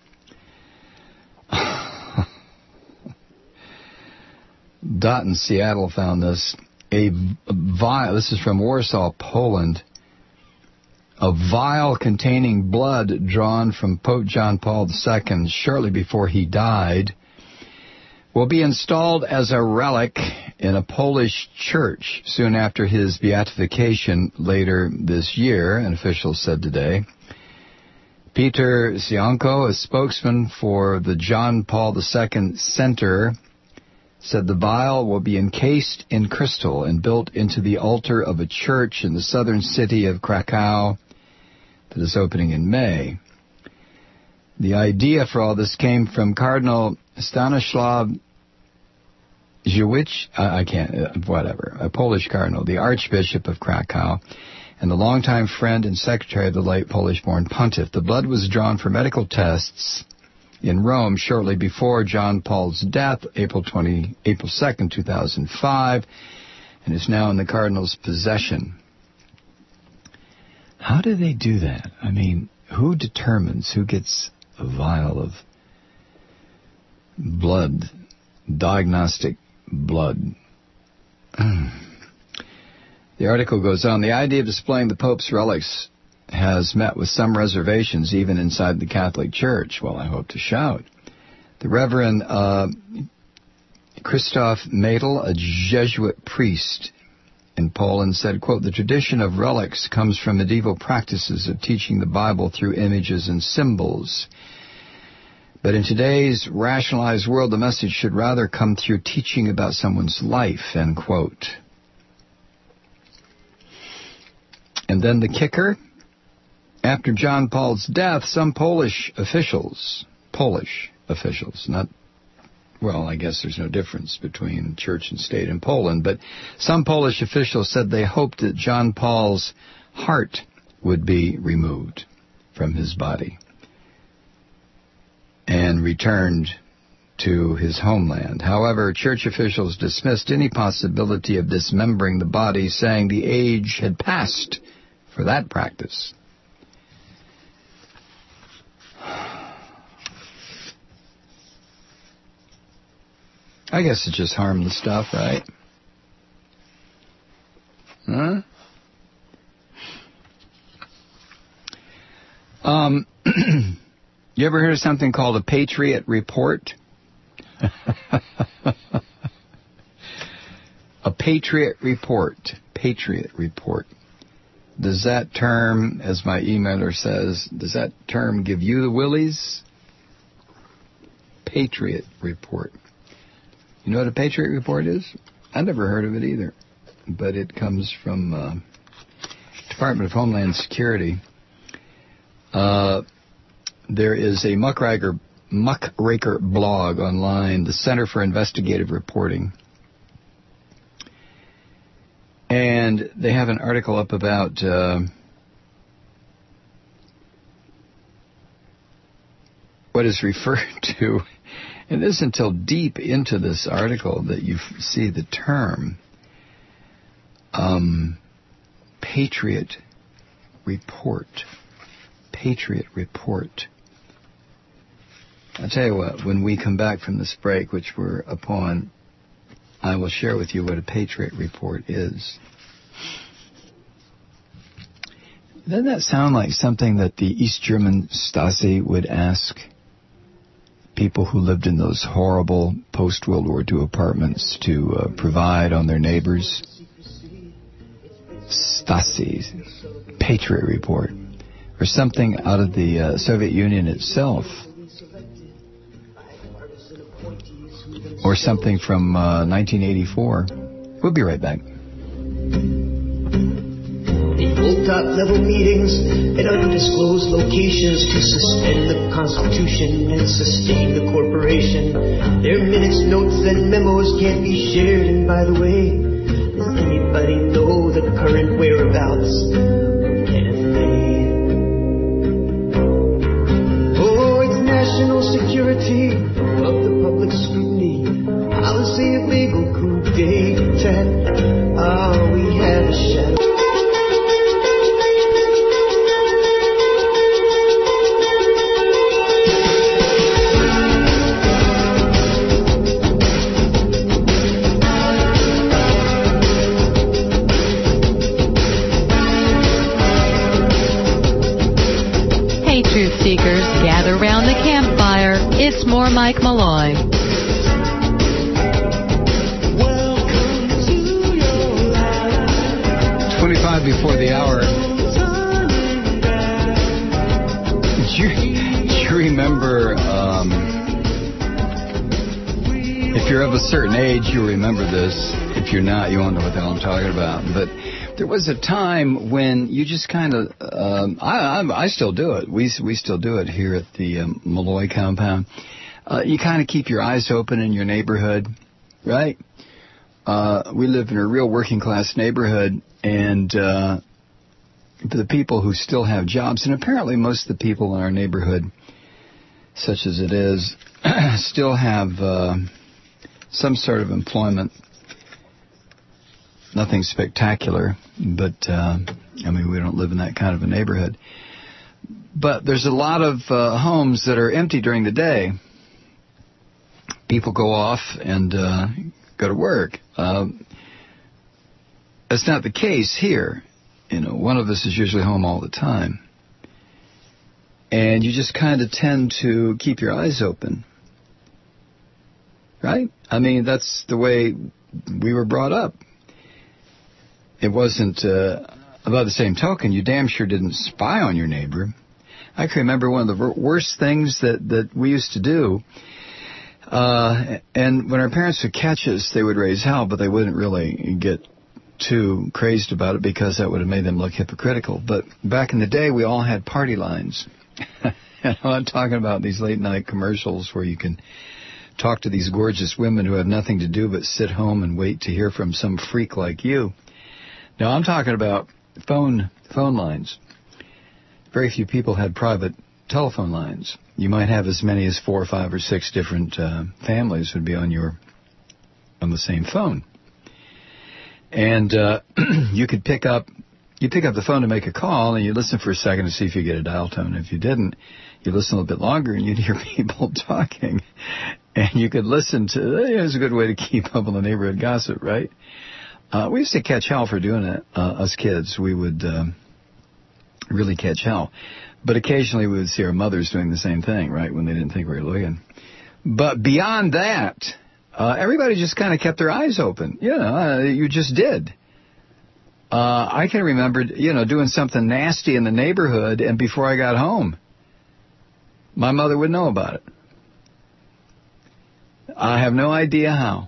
Dot in Seattle found this. A vial, this is from Warsaw, Poland, a vial containing blood drawn from Pope John Paul the Second shortly before he died will be installed as a relic in a Polish church soon after his beatification later this year, an official said today. Peter Sionko, a spokesman for the John Paul the Second Center, said the vial will be encased in crystal and built into the altar of a church in the southern city of Krakow that is opening in May. The idea for all this came from Cardinal Stanislaw Dziwisz, I can't, uh, whatever, a Polish cardinal, the Archbishop of Krakow, and the longtime friend and secretary of the late Polish-born pontiff. The blood was drawn for medical tests in Rome shortly before John Paul's death, April twentieth, April second, two thousand five, and is now in the cardinal's possession. How do they do that? I mean, who determines who gets a vial of blood, diagnostic blood? The article goes on. The idea of displaying the Pope's relics has met with some reservations even inside the Catholic Church. Well, I hope to shout. The Reverend uh, Christoph Madel, a Jesuit priest in Poland, said, quote, the tradition of relics comes from medieval practices of teaching the Bible through images and symbols. But in today's rationalized world, the message should rather come through teaching about someone's life, end quote. And then the kicker, after John Paul's death, some Polish officials, Polish officials, not, well, I guess there's no difference between church and state in Poland, but some Polish officials said they hoped that John Paul's heart would be removed from his body and returned to his homeland. However, church officials dismissed any possibility of dismembering the body, saying the age had passed for that practice. I guess it's just harmless stuff, right? Huh? Um, you ever heard of something called a Patriot Report? A Patriot Report. Patriot Report. Does that term, as my emailer says, does that term give you the willies? Patriot Report. You know what a Patriot Report is? I never heard of it either. But it comes from uh, Department of Homeland Security. Uh, there is a muckraker, muckraker blog online, the Center for Investigative Reporting. And they have an article up about uh, what is referred to, and this until deep into this article that you f- see the term um, Patriot Report. Patriot Report. I'll tell you what, when we come back from this break, which we're upon, I will share with you what a Patriot Report is. Doesn't that sound like something that the East German Stasi would ask people who lived in those horrible post-World War Two apartments to uh, provide on their neighbors? Stasi, Patriot Report, or something out of the uh, Soviet Union itself, or something from uh, nineteen eighty-four. We'll be right back. They hold top-level meetings at undisclosed locations to suspend the Constitution and sustain the corporation. Their minutes, notes, and memos can't be shared. And by the way, does anybody know the current whereabouts of N F A? Oh, it's national security above the public scrutiny. Policy of legal coup d'etat. Ah, we have a shadow. Truth seekers, gather round the campfire. It's more Mike Malloy. before the hour. Do you, do you remember, um, if you're of a certain age, you remember this. If you're not, you won't know what the hell I'm talking about. But there was a time when you just kind of, um, I, I, I still do it. We we still do it here at the um, Malloy compound. Uh, you kind of keep your eyes open in your neighborhood, right? Uh, we live in a real working class neighborhood, and uh, the people who still have jobs, and apparently most of the people in our neighborhood, such as it is, still have uh, some sort of employment. Nothing spectacular, but, uh, I mean, we don't live in that kind of a neighborhood. But there's a lot of uh, homes that are empty during the day. People go off and uh, go to work. Uh, that's not the case here. You know, one of us is usually home all the time. And you just kind of tend to keep your eyes open. Right? I mean, that's the way we were brought up. It wasn't, uh, by the same token, you damn sure didn't spy on your neighbor. I can remember one of the worst things that, that we used to do. Uh, and when our parents would catch us, they would raise hell, but they wouldn't really get too crazed about it because that would have made them look hypocritical. But back in the day, we all had party lines. I'm talking about these late night commercials where you can talk to these gorgeous women who have nothing to do but sit home and wait to hear from some freak like you. Now, I'm talking about phone phone lines. Very few people had private telephone lines. You might have as many as four or five or six different uh, families would be on your on the same phone. And uh, you could pick up you pick up the phone to make a call, and you listen for a second to see if you get a dial tone. If you didn't, you listen a little bit longer, and you'd hear people talking. And you could listen to, it was a good way to keep up on the neighborhood gossip, right? Uh, we used to catch hell for doing it, uh, us kids. We would um, really catch hell. But occasionally we would see our mothers doing the same thing, right, when they didn't think we were looking. But beyond that, uh, everybody just kind of kept their eyes open. You know, uh, you just did. Uh, I can remember, you know, doing something nasty in the neighborhood, and before I got home, my mother would know about it. I have no idea how.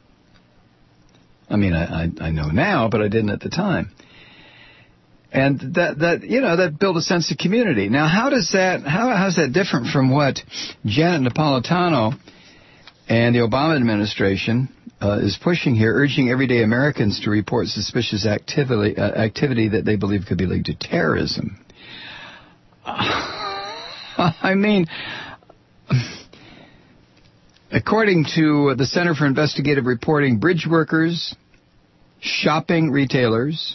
I mean, I, I, I know now, but I didn't at the time. And that, that you know, that built a sense of community. Now, how does that, how how's that different from what Janet Napolitano and the Obama administration uh, is pushing here, urging everyday Americans to report suspicious activity, uh, activity that they believe could be linked to terrorism? I mean, according to the Center for Investigative Reporting, bridge workers, shopping retailers,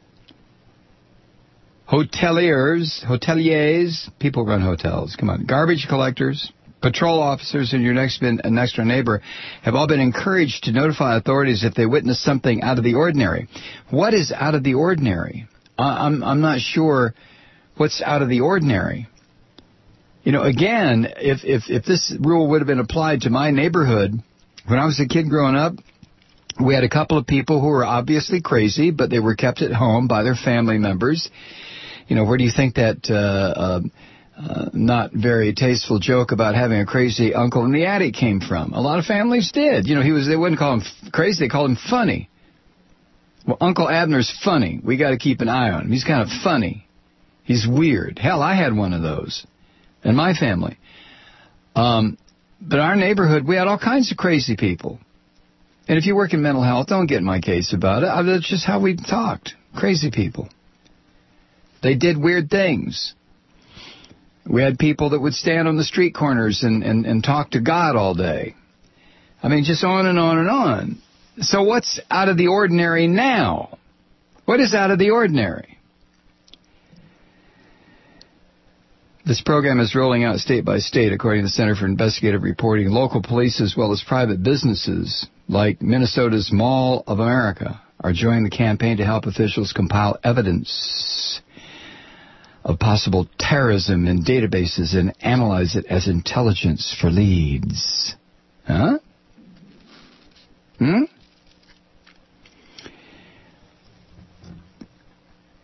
hoteliers, hoteliers, people run hotels, come on, garbage collectors, patrol officers, and your next next door neighbor have all been encouraged to notify authorities if they witness something out of the ordinary. What is out of the ordinary? I'm I'm not sure what's out of the ordinary. You know, again, if, if, if this rule would have been applied to my neighborhood, when I was a kid growing up, we had a couple of people who were obviously crazy, but they were kept at home by their family members. You know, where do you think that uh, uh, uh, not very tasteful joke about having a crazy uncle in the attic came from? A lot of families did. You know, he was they wouldn't call him f- crazy, they called him funny. Well, Uncle Abner's funny. We got to keep an eye on him. He's kind of funny. He's weird. Hell, I had one of those. In my family. Um, but our neighborhood, we had all kinds of crazy people. And if you work in mental health, don't get in my case about it. That's just how we talked. Crazy people. They did weird things. We had people that would stand on the street corners and, and, and talk to God all day. I mean, just on and on and on. So what's out of the ordinary now? What is out of the ordinary? This program is rolling out state by state, according to the Center for Investigative Reporting. Local police, as well as private businesses like Minnesota's Mall of America, are joining the campaign to help officials compile evidence of possible terrorism in databases and analyze it as intelligence for leads. Huh? Hmm?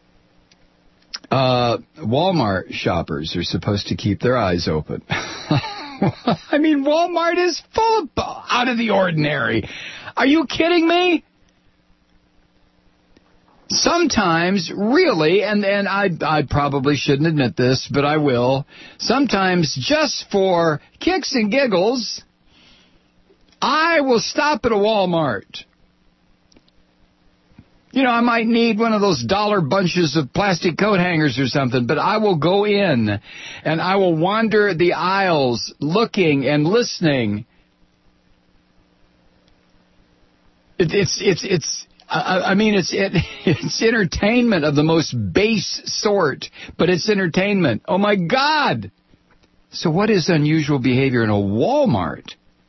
Uh, Walmart shoppers are supposed to keep their eyes open. I mean, Walmart is full of out of the ordinary. Are you kidding me? Sometimes, really, and, and I, I probably shouldn't admit this, but I will, sometimes just for kicks and giggles, I will stop at a Walmart. You know, I might need one of those dollar bunches of plastic coat hangers or something, but I will go in and I will wander the aisles looking and listening. It, it's, it's, it's, I, I mean, it's, it, it's entertainment of the most base sort, but it's entertainment. Oh my God! So what is unusual behavior in a Walmart?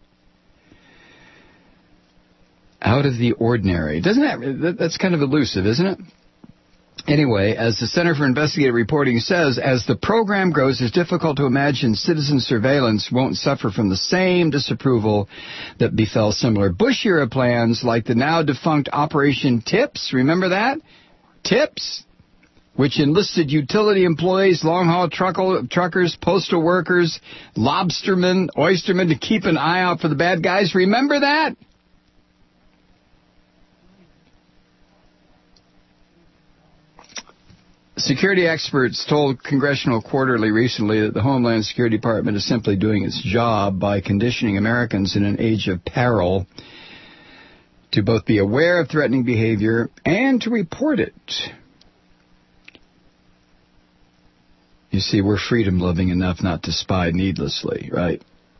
Out of the ordinary. Doesn't that, that's kind of elusive, isn't it? Anyway, as the Center for Investigative Reporting says, as the program grows, it's difficult to imagine citizen surveillance won't suffer from the same disapproval that befell similar Bush-era plans like the now-defunct Operation TIPS. Remember that? TIPS, which enlisted utility employees, long-haul truckle, truckers, postal workers, lobstermen, oystermen to keep an eye out for the bad guys. Remember that? Security experts told Congressional Quarterly recently that the Homeland Security Department is simply doing its job by conditioning Americans in an age of peril to both be aware of threatening behavior and to report it. You see, we're freedom-loving enough not to spy needlessly, right?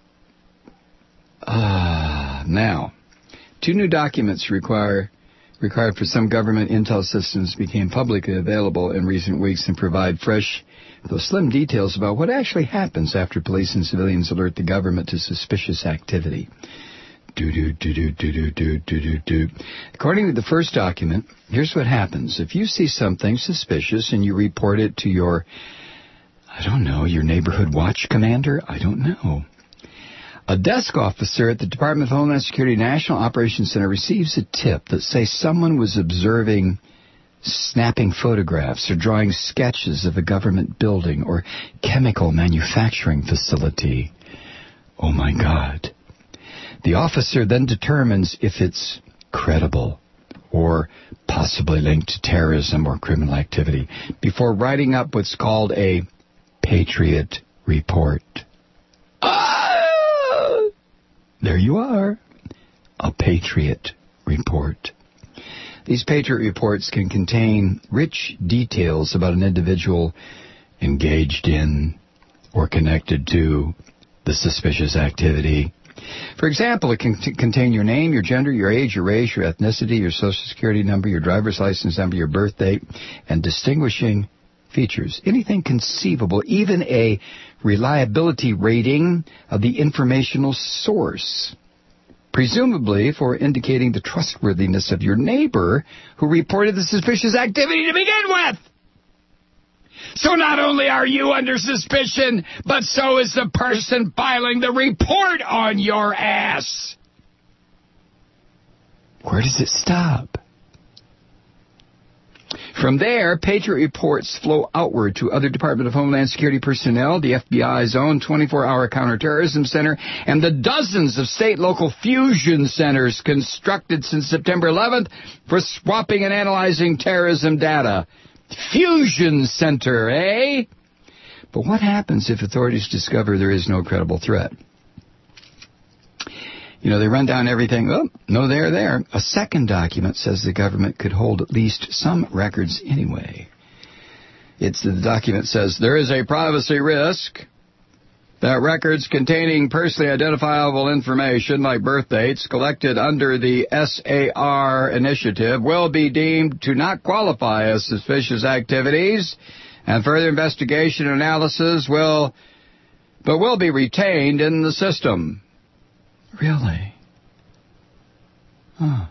Ah, now, two new documents require... required for some government intel systems became publicly available in recent weeks and provide fresh, though slim details about what actually happens after police and civilians alert the government to suspicious activity. Do-do, do-do, do-do, do-do, do-do. According to the first document, here's what happens. If you see something suspicious and you report it to your, I don't know, your neighborhood watch commander? I don't know. A desk officer at the Department of Homeland Security National Operations Center receives a tip that says someone was observing, snapping photographs or drawing sketches of a government building or chemical manufacturing facility. Oh, my God. The officer then determines if it's credible or possibly linked to terrorism or criminal activity before writing up what's called a Patriot Report. Ah! There you are, a Patriot Report. These Patriot Reports can contain rich details about an individual engaged in or connected to the suspicious activity. For example, it can t- contain your name, your gender, your age, your race, your ethnicity, your social security number, your driver's license number, your birth date, and distinguishing features. Anything conceivable, even a reliability rating of the informational source, presumably for indicating the trustworthiness of your neighbor who reported the suspicious activity to begin with. So not only are you under suspicion, but so is the person filing the report on your ass. Where does it stop? From there, Patriot Reports flow outward to other Department of Homeland Security personnel, the F B I's own twenty-four hour counterterrorism center, and the dozens of state local fusion centers constructed since September eleventh for swapping and analyzing terrorism data. Fusion center, eh? But what happens if authorities discover there is no credible threat? You know, they run down everything. Oh, no, they're there. A second document says the government could hold at least some records anyway. It's the document says there is a privacy risk that records containing personally identifiable information like birth dates collected under the S A R initiative will be deemed to not qualify as suspicious activities, and further investigation and analysis will, but will be retained in the system. Really? Huh.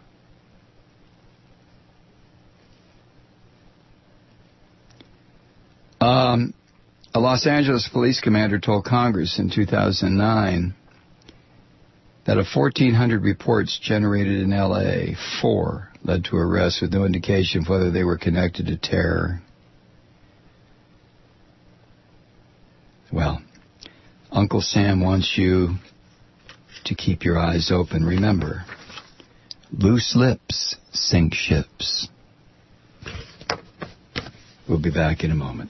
Um, a Los Angeles police commander told Congress in two thousand nine that of fourteen hundred reports generated in L A, four led to arrests with no indication of whether they were connected to terror. Well, Uncle Sam wants you to keep your eyes open. Remember, loose lips sink ships. We'll be back in a moment.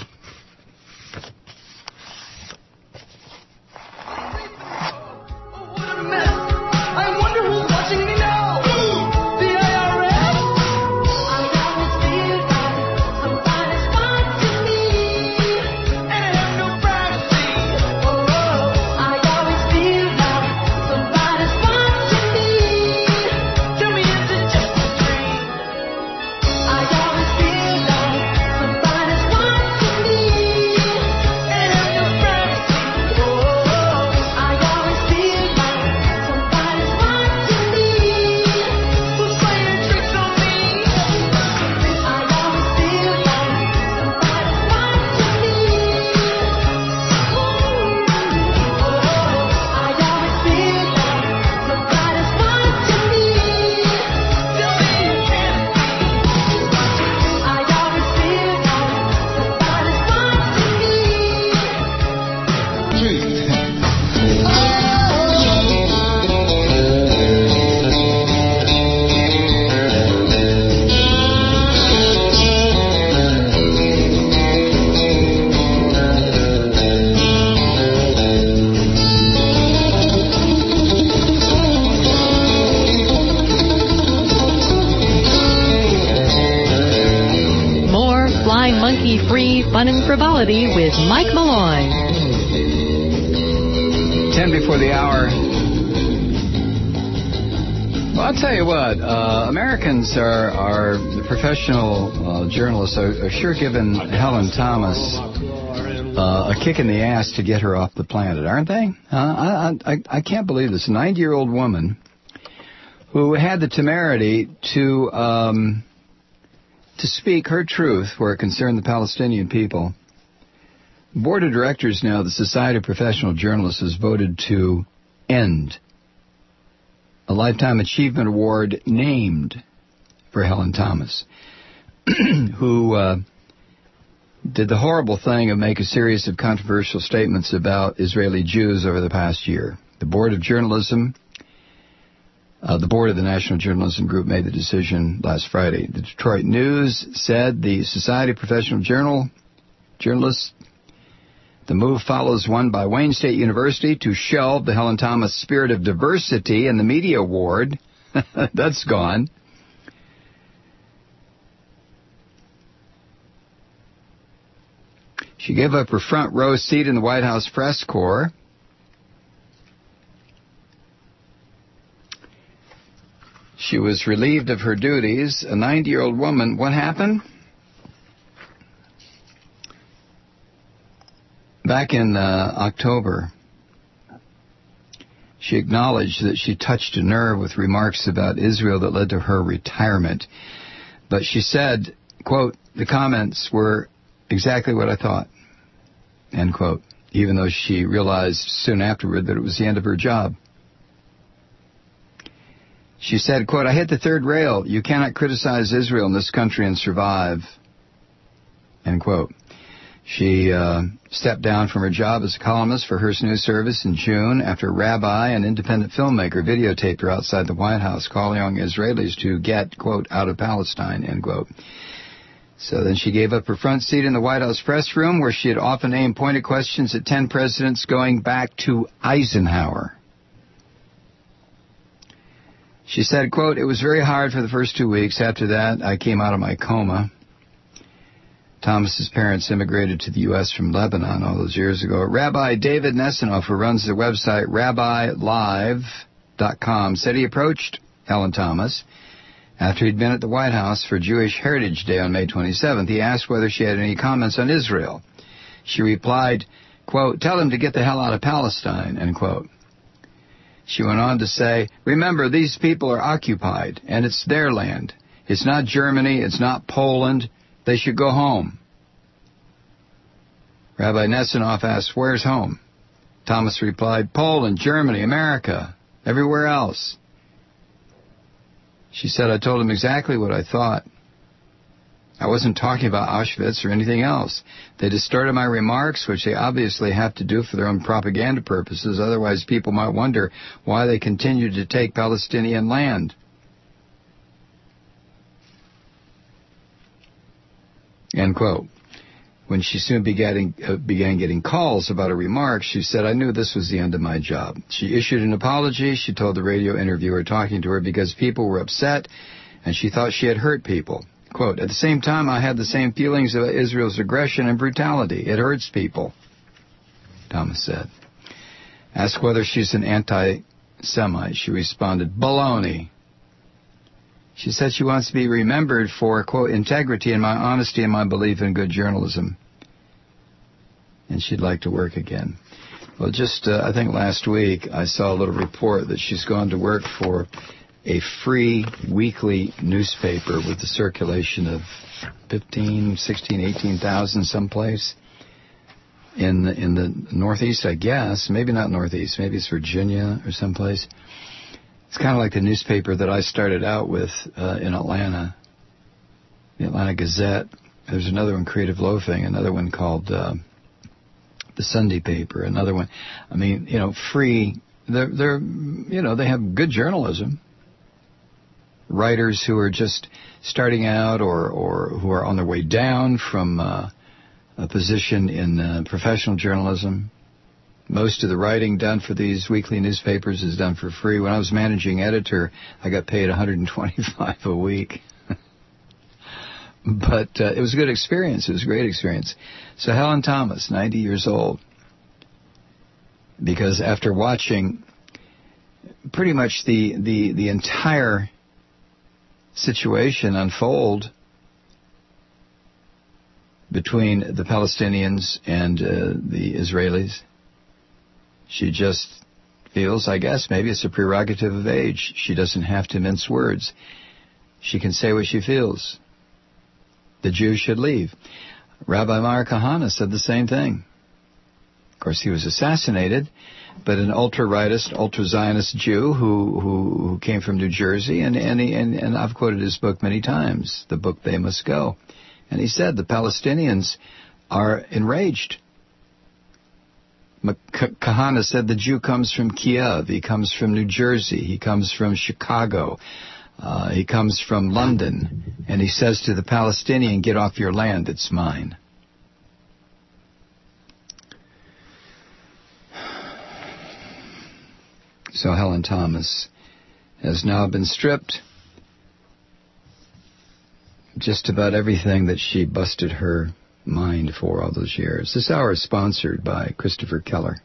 Monkey-free fun and frivolity with Mike Malloy. Ten before the hour. Well, I'll tell you what, uh, Americans are, are the professional uh, journalists are, are sure giving Helen Thomas uh, a kick in the ass to get her off the planet, aren't they? Uh, I, I, I can't believe this. A ninety-year-old woman who had the temerity to... Um, to speak her truth where it concerned the Palestinian people. The board of directors now, the Society of Professional Journalists, has voted to end a Lifetime Achievement Award named for Helen Thomas, who uh, did the horrible thing of make a series of controversial statements about Israeli Jews over the past year. The Board of Journalism Uh, the board of the National Journalism Group made the decision last Friday. The Detroit News said the Society of Professional Journal Journalists, the move follows one by Wayne State University to shelve the Helen Thomas Spirit of Diversity in the Media Award. That's gone. She gave up her front row seat in the White House press corps. She was relieved of her duties. A ninety-year-old woman. What happened? Back in uh, October, she acknowledged that she touched a nerve with remarks about Israel that led to her retirement. But she said, quote, the comments were exactly what I thought, end quote, even though she realized soon afterward that it was the end of her job. She said, quote, I hit the third rail. You cannot criticize Israel in this country and survive, end quote. She uh, stepped down from her job as a columnist for Hearst News Service in June after a rabbi and independent filmmaker videotaped her outside the White House calling on Israelis to get, quote, out of Palestine, end quote. So then she gave up her front seat in the White House press room where she had often aimed pointed questions at ten presidents going back to Eisenhower. She said, quote, it was very hard for the first two weeks. After that, I came out of my coma. Thomas's parents immigrated to the U S from Lebanon all those years ago. Rabbi David Nesanoff, who runs the website rabbi live dot com, said he approached Helen Thomas after he'd been at the White House for Jewish Heritage Day on May twenty-seventh. He asked whether she had any comments on Israel. She replied, quote, tell him to get the hell out of Palestine, end quote. She went on to say, remember, these people are occupied, and it's their land. It's not Germany. It's not Poland. They should go home. Rabbi Nesanoff asked, where's home? Thomas replied, Poland, Germany, America, everywhere else. She said, I told him exactly what I thought. I wasn't talking about Auschwitz or anything else. They distorted my remarks, which they obviously have to do for their own propaganda purposes. Otherwise, people might wonder why they continue to take Palestinian land. End quote. When she soon began, uh, began getting calls about her remarks, she said, I knew this was the end of my job. She issued an apology. She told the radio interviewer talking to her because people were upset and she thought she had hurt people. Quote, at the same time, I had the same feelings about Israel's aggression and brutality. It hurts people, Thomas said. Asked whether she's an anti-Semite, she responded, baloney. She said she wants to be remembered for, quote, integrity and my honesty and my belief in good journalism. And she'd like to work again. Well, just, uh, I think last week, I saw a little report that she's gone to work for a free weekly newspaper with the circulation of fifteen, sixteen, eighteen thousand someplace in the, in the Northeast, I guess. Maybe not Northeast. Maybe it's Virginia or someplace. It's kind of like the newspaper that I started out with uh, in Atlanta, the Atlanta Gazette. There's another one, Creative Loafing, another one called uh, the Sunday Paper, another one. I mean, you know, free. They're, they're, you know, they have good journalism. Writers who are just starting out or, or who are on their way down from uh, a position in uh, professional journalism. Most of the writing done for these weekly newspapers is done for free. When I was managing editor, I got paid one hundred twenty-five dollars a week. But uh, it was a good experience. It was a great experience. So Helen Thomas, ninety years old, because after watching pretty much the, the, the entire situation unfold between the Palestinians and uh, the Israelis, she just feels, I guess, maybe it's a prerogative of age. She doesn't have to mince words. She can say what she feels. The Jews should leave. Rabbi Meir Kahane said the same thing. Of course, he was assassinated, but an ultra-rightist, ultra-Zionist Jew who, who, who came from New Jersey, and, and, he, and, and I've quoted his book many times, the book They Must Go. And he said the Palestinians are enraged. Kahane said the Jew comes from Kiev, he comes from New Jersey, he comes from Chicago, uh, he comes from London, and he says to the Palestinian, get off your land, it's mine. So Helen Thomas has now been stripped just about everything that she busted her mind for all those years. This hour is sponsored by Christopher Keller.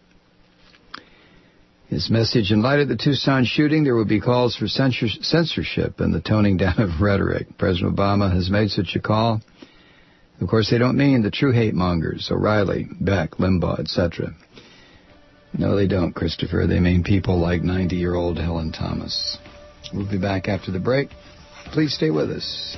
His message: in light of the Tucson shooting, there will be calls for censor- censorship and the toning down of rhetoric. President Obama has made such a call. Of course, they don't mean the true hate mongers, O'Reilly, Beck, Limbaugh, et cetera. No, they don't, Christopher. They mean people like ninety-year-old Helen Thomas. We'll be back after the break. Please stay with us.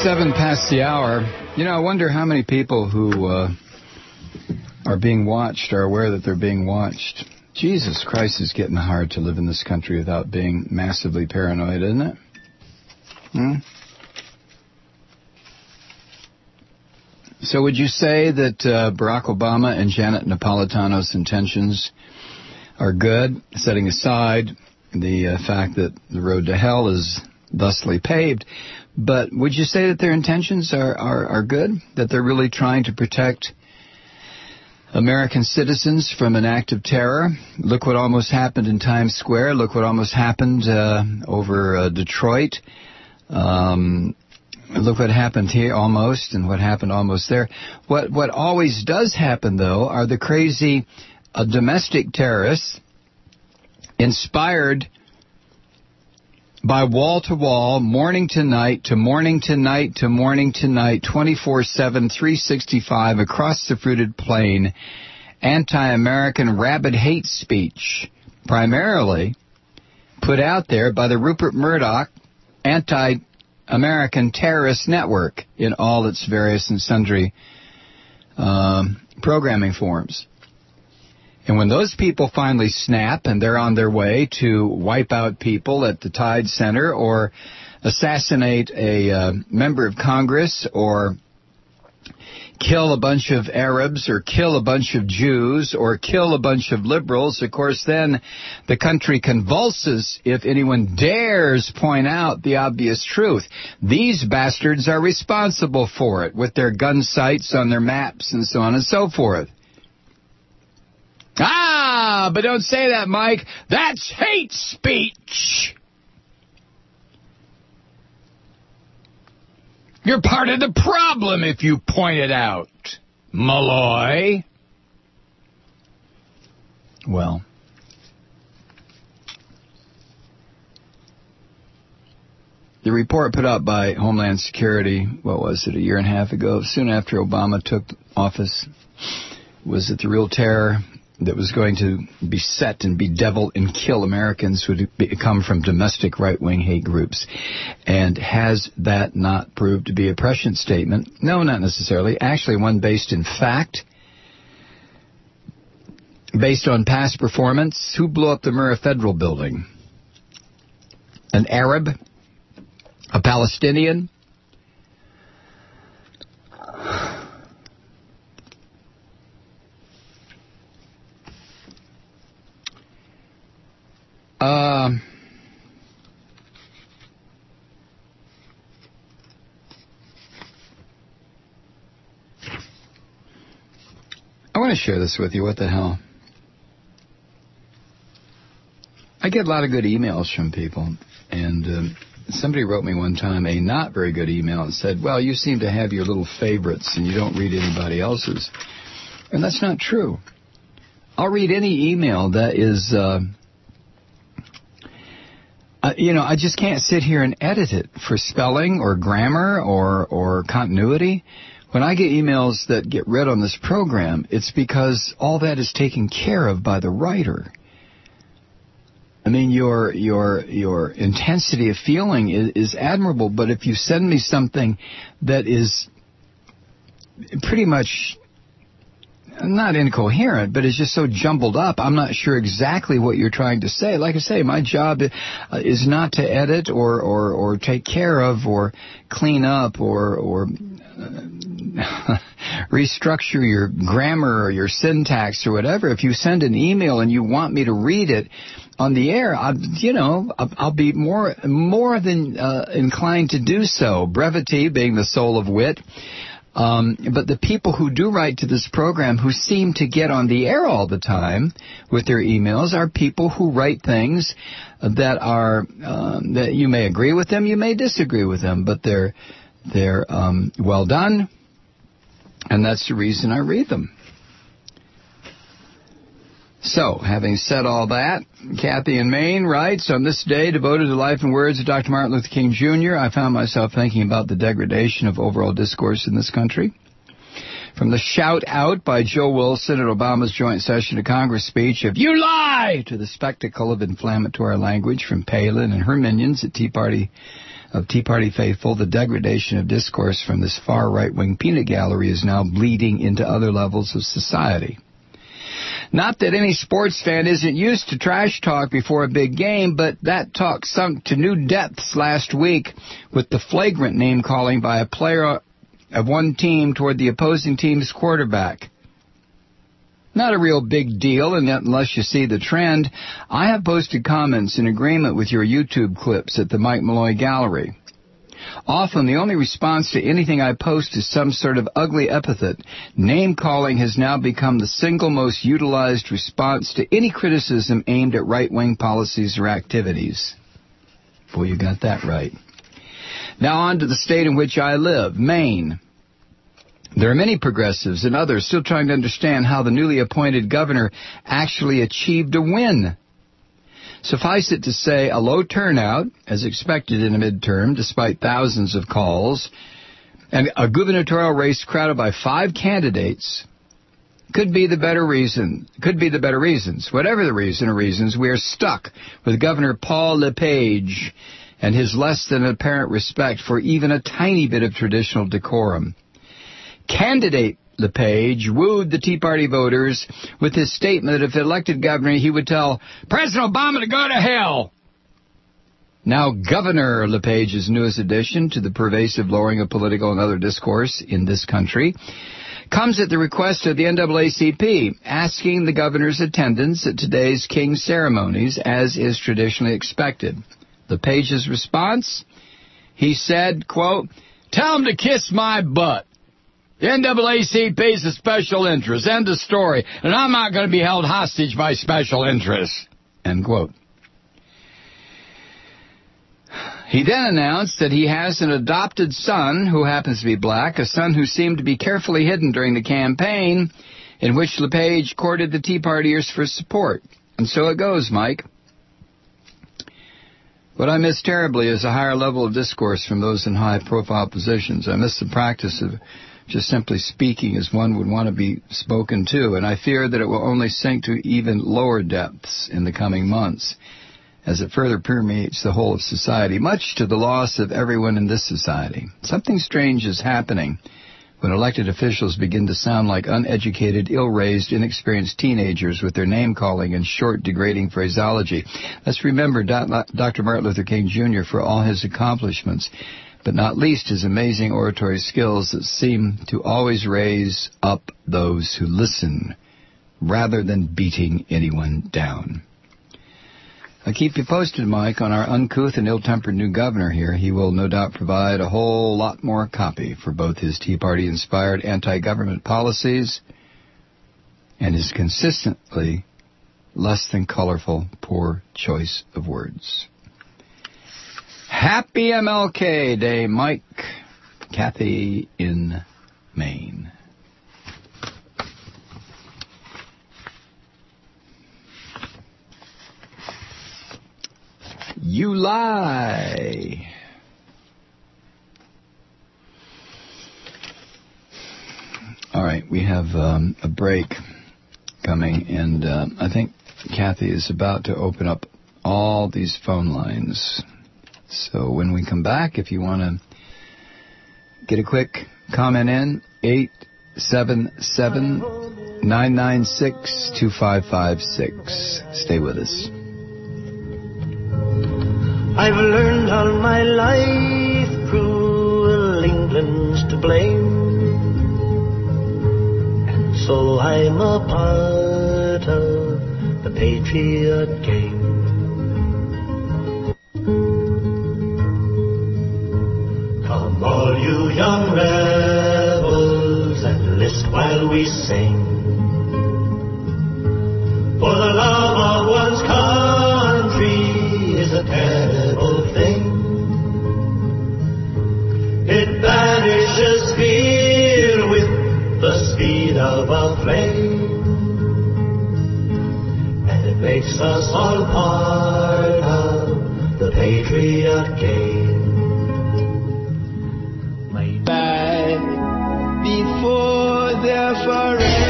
Seven past the hour. You know, I wonder how many people who uh, are being watched are aware that they're being watched. Jesus Christ, it's getting hard to live in this country without being massively paranoid, isn't it? Hmm? So would you say that uh, Barack Obama and Janet Napolitano's intentions are good, setting aside the uh, fact that the road to hell is thusly paved? But would you say that their intentions are, are, are good, that they're really trying to protect American citizens from an act of terror? Look what almost happened in Times Square. Look what almost happened uh, over uh, Detroit. Um, look what happened here almost and what happened almost there. What, what always does happen, though, are the crazy uh, domestic terrorists inspired by wall-to-wall, morning to night, to morning to night, to morning to night, twenty-four seven, three sixty-five, across the fruited plain, anti-American rabid hate speech, primarily put out there by the Rupert Murdoch anti-American terrorist network in all its various and sundry um, programming forms. And when those people finally snap and they're on their way to wipe out people at the Tide Center or assassinate a uh, member of Congress or kill a bunch of Arabs or kill a bunch of Jews or kill a bunch of liberals, of course, then the country convulses if anyone dares point out the obvious truth. These bastards are responsible for it with their gun sights on their maps and so on and so forth. Ah, but don't say that, Mike. That's hate speech. You're part of the problem if you point it out, Malloy. Well, the report put out by Homeland Security, what was it, a year and a half ago, soon after Obama took office, was that the real terror that was going to beset and bedevil and kill Americans would be, come from domestic right-wing hate groups. And has that not proved to be a prescient statement? No, not necessarily. Actually, one based in fact, based on past performance. Who blew up the Murrah Federal Building? An Arab? A Palestinian? Um, I want to share this with you. What the hell? I get a lot of good emails from people, and um, somebody wrote me one time a not very good email and said, well, you seem to have your little favorites and you don't read anybody else's. And that's not true. I'll read any email that is... Uh, Uh, you know, I just can't sit here and edit it for spelling or grammar or, or continuity. When I get emails that get read on this program, it's because all that is taken care of by the writer. I mean, your your your intensity of feeling is, is admirable, but if you send me something that is pretty much not incoherent, but it's just so jumbled up, I'm not sure exactly what you're trying to say. Like I say, my job is not to edit or, or, or take care of or clean up or, or restructure your grammar or your syntax or whatever. If you send an email and you want me to read it on the air, I, you know, I'll, I'll be more more than uh, inclined to do so. Brevity being the soul of wit. Um, but the people who do write to this program who seem to get on the air all the time with their emails are people who write things that are um, that you may agree with them, you may disagree with them, but they're they're um, well done, and that's the reason I read them. So, having said all that, Kathy in Maine writes, on this day devoted to the life and words of Doctor Martin Luther King Junior, I found myself thinking about the degradation of overall discourse in this country. From the shout out by Joe Wilson at Obama's joint session of Congress speech of "You lie!" to the spectacle of inflammatory language from Palin and her minions at Tea Party of Tea Party faithful, the degradation of discourse from this far right-wing peanut gallery is now bleeding into other levels of society. Not that any sports fan isn't used to trash talk before a big game, but that talk sunk to new depths last week with the flagrant name-calling by a player of one team toward the opposing team's quarterback. Not a real big deal, and yet unless you see the trend, I have posted comments in agreement with your YouTube clips at the Mike Malloy Gallery. Often the only response to anything I post is some sort of ugly epithet. Name-calling has now become the single most utilized response to any criticism aimed at right-wing policies or activities. Boy, you got that right. Now on to the state in which I live, Maine. There are many progressives and others still trying to understand how the newly appointed governor actually achieved a win. Suffice it to say, a low turnout, as expected in a midterm, despite thousands of calls, and a gubernatorial race crowded by five candidates could be the better reason, could be the better reasons. Whatever the reason or reasons, we are stuck with Governor Paul LePage and his less than apparent respect for even a tiny bit of traditional decorum. Candidate LePage wooed the Tea Party voters with his statement that if elected governor, he would tell President Obama to go to hell. Now, Governor LePage's newest addition to the pervasive lowering of political and other discourse in this country comes at the request of the N double A C P, asking the governor's attendance at today's King's ceremonies, as is traditionally expected. LePage's response? He said, quote, "Tell him to kiss my butt. The N double A C P is a special interest. End of story. And I'm not going to be held hostage by special interests." End quote. He then announced that he has an adopted son who happens to be black, a son who seemed to be carefully hidden during the campaign in which LePage courted the Tea Partiers for support. And so it goes, Mike. What I miss terribly is a higher level of discourse from those in high-profile positions. I miss the practice of just simply speaking as one would want to be spoken to, and I fear that it will only sink to even lower depths in the coming months as it further permeates the whole of society, much to the loss of everyone in this society. Something strange is happening when elected officials begin to sound like uneducated, ill-raised, inexperienced teenagers with their name-calling and short, degrading phraseology. Let's remember Doctor Martin Luther King Junior for all his accomplishments, but not least his amazing oratory skills that seem to always raise up those who listen rather than beating anyone down. I'll keep you posted, Mike, on our uncouth and ill-tempered new governor here. He will no doubt provide a whole lot more copy for both his Tea Party-inspired anti-government policies and his consistently less than colorful, poor choice of words. Happy M L K Day, Mike. Kathy in Maine. You lie. All right, we have um, a break coming, and uh, I think Kathy is about to open up all these phone lines. So when we come back, if you want to get a quick comment in, eight seven seven, nine nine six, two five five six. Stay with us. I've learned all my life cruel England's to blame, and so I'm a part of the patriot game. Come all you young rebels, enlist while we sing, for the love of one's country is a terrible thing. It banishes fear with the speed of a flame, and it makes us all part of the patriot game. May die before they're forever.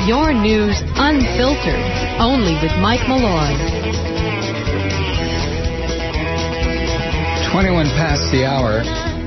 Your news unfiltered, only with Mike Malloy. twenty-one past the hour.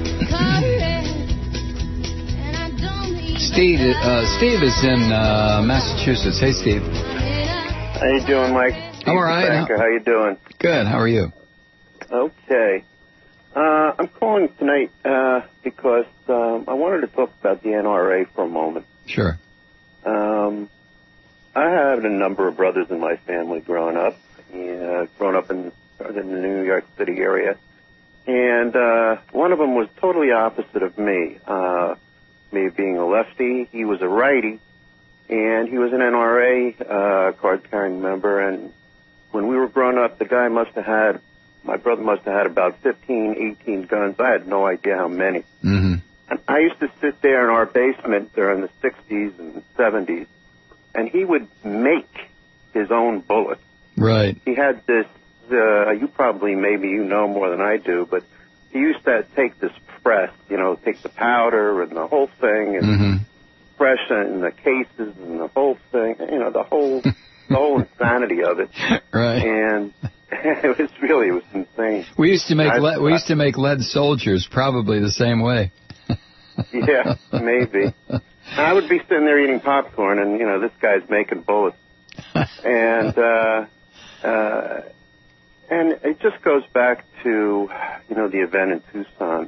Steve, uh, Steve is in uh, Massachusetts. Hey, Steve. How you doing, Mike? I'm all right. How, how you doing? Good. How are you? Okay. Uh, I'm calling tonight uh, because um, I wanted to talk about the N R A for a moment. Sure. Um, I had a number of brothers in my family growing up, uh, growing up in, in the New York City area, and uh, one of them was totally opposite of me. Uh, me being a lefty, he was a righty, and he was an N R A uh, card-carrying member. And when we were growing up, the guy must have had, my brother must have had about fifteen, eighteen guns. I had no idea how many. Mm-hmm. And I used to sit there in our basement during the sixties and seventies, and he would make his own bullets. Right. He had this, uh, you probably, maybe you know more than I do, but he used to take this press, you know, take the powder and the whole thing, and Mm-hmm. press and the cases and the whole thing, you know, the whole, the whole insanity of it. Right. And it was really, it was insane. We used to make I- le- we used to make lead soldiers probably the same way. Yeah, maybe. I would be sitting there eating popcorn, and, you know, this guy's making bullets. And, uh, uh, and it just goes back to, you know, the event in Tucson.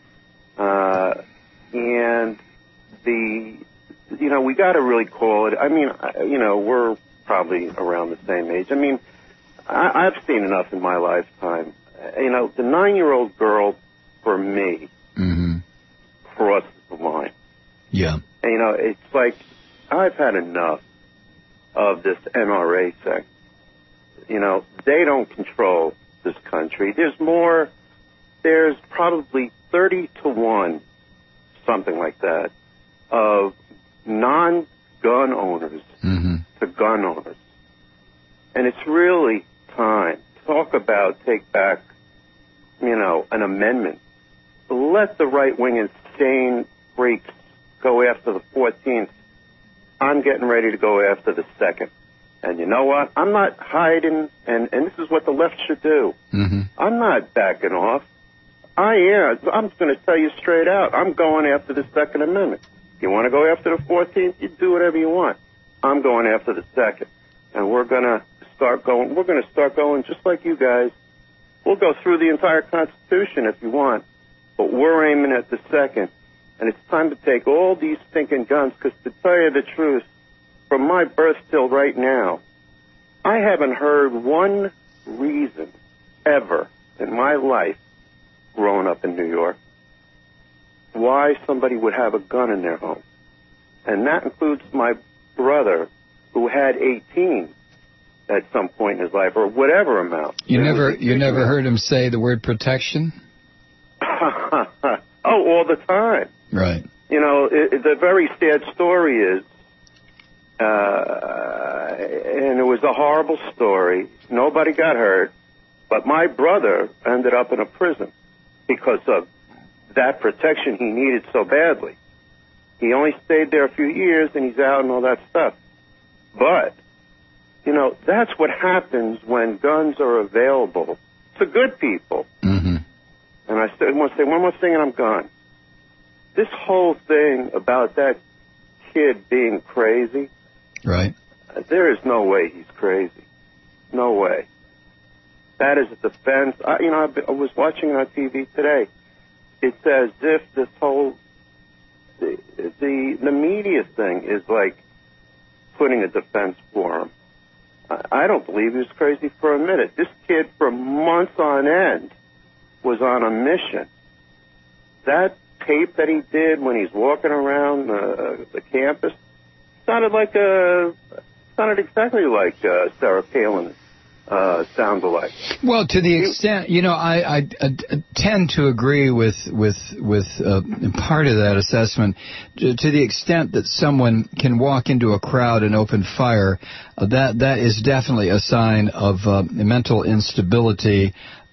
Uh, and the, you know, we got to really call it, I mean, I- you know, we're probably around the same age. I mean, I, I've seen enough in my lifetime. You know, the nine-year-old girl, for me, Mm-hmm. crosses the line. Yeah. And, you know, it's like I've had enough of this N R A thing. You know, they don't control this country. There's more, there's probably thirty to one, something like that, of non-gun owners Mm-hmm. to gun owners. And it's really time. Talk about take back, you know, an amendment. Let the right-wing insane freaks go after the fourteenth. I'm getting ready to go after the second. And you know what? I'm not hiding, and, and this is what the left should do. Mm-hmm. I'm not backing off. I am. I'm going to tell you straight out. I'm going after the Second Amendment. You want to go after the fourteenth? You do whatever you want. I'm going after the second. And we're going to start going, we're going to start going just like you guys. We'll go through the entire Constitution if you want. But we're aiming at the second. And it's time to take all these stinking guns, because to tell you the truth, from my birth till right now, I haven't heard one reason ever in my life, growing up in New York, why somebody would have a gun in their home. And that includes my brother, who had eighteen at some point in his life, or whatever amount. You It never was you never ridiculous. heard him say the word protection? Oh, all the time. Right. You know, it, it, the very sad story is, uh, and it was a horrible story. Nobody got hurt, but my brother ended up in a prison because of that protection he needed so badly. He only stayed there a few years, and he's out and all that stuff. But, you know, that's what happens when guns are available to good people. Mm-hmm. And I still want to say one more thing, and I'm gone. This whole thing about that kid being crazy, Right. uh, there is no way he's crazy. No way. That is a defense. I, you know, I, I was watching on T V today. It's as if this whole the, the the media thing is like putting a defense for him. I, I don't believe he was crazy for a minute. This kid, for months on end, was on a mission. That tape that he did when he's walking around uh, the campus sounded like a sounded exactly like uh, Sarah Palin uh, sound alike. Well, to the extent, you know, I, I, I tend to agree with with with uh, part of that assessment. To, to the extent that someone can walk into a crowd and open fire, uh, that that is definitely a sign of uh, mental instability.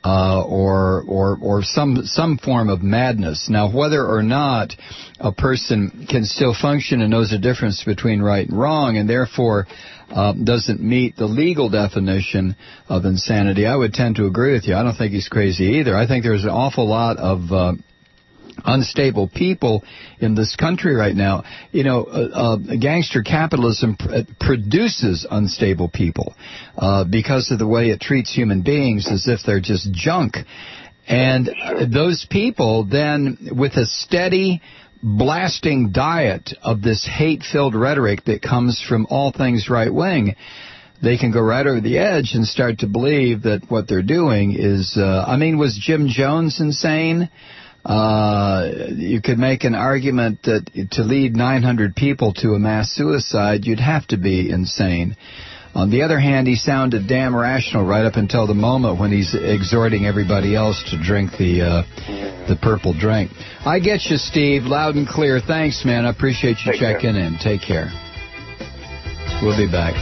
uh, or or or some some form of madness. Now, whether or not a person can still function and knows the difference between right and wrong, and therefore uh, doesn't meet the legal definition of insanity, I would tend to agree with you. I don't think he's crazy either. I think there's an awful lot of uh, unstable people in this country right now. You know, uh, uh, gangster capitalism pr- produces unstable people uh, because of the way it treats human beings as if they're just junk. And uh, those people then, with a steady blasting diet of this hate-filled rhetoric that comes from all things right-wing, they can go right over the edge and start to believe that what they're doing is, uh, I mean, was Jim Jones insane? Uh, you could make an argument that to lead nine hundred people to a mass suicide, you'd have to be insane. On the other hand, he sounded damn rational right up until the moment when he's exhorting everybody else to drink the uh, the purple drink. I get you, Steve, loud and clear. Thanks, man. I appreciate you Take checking care. in. Take care. We'll be back.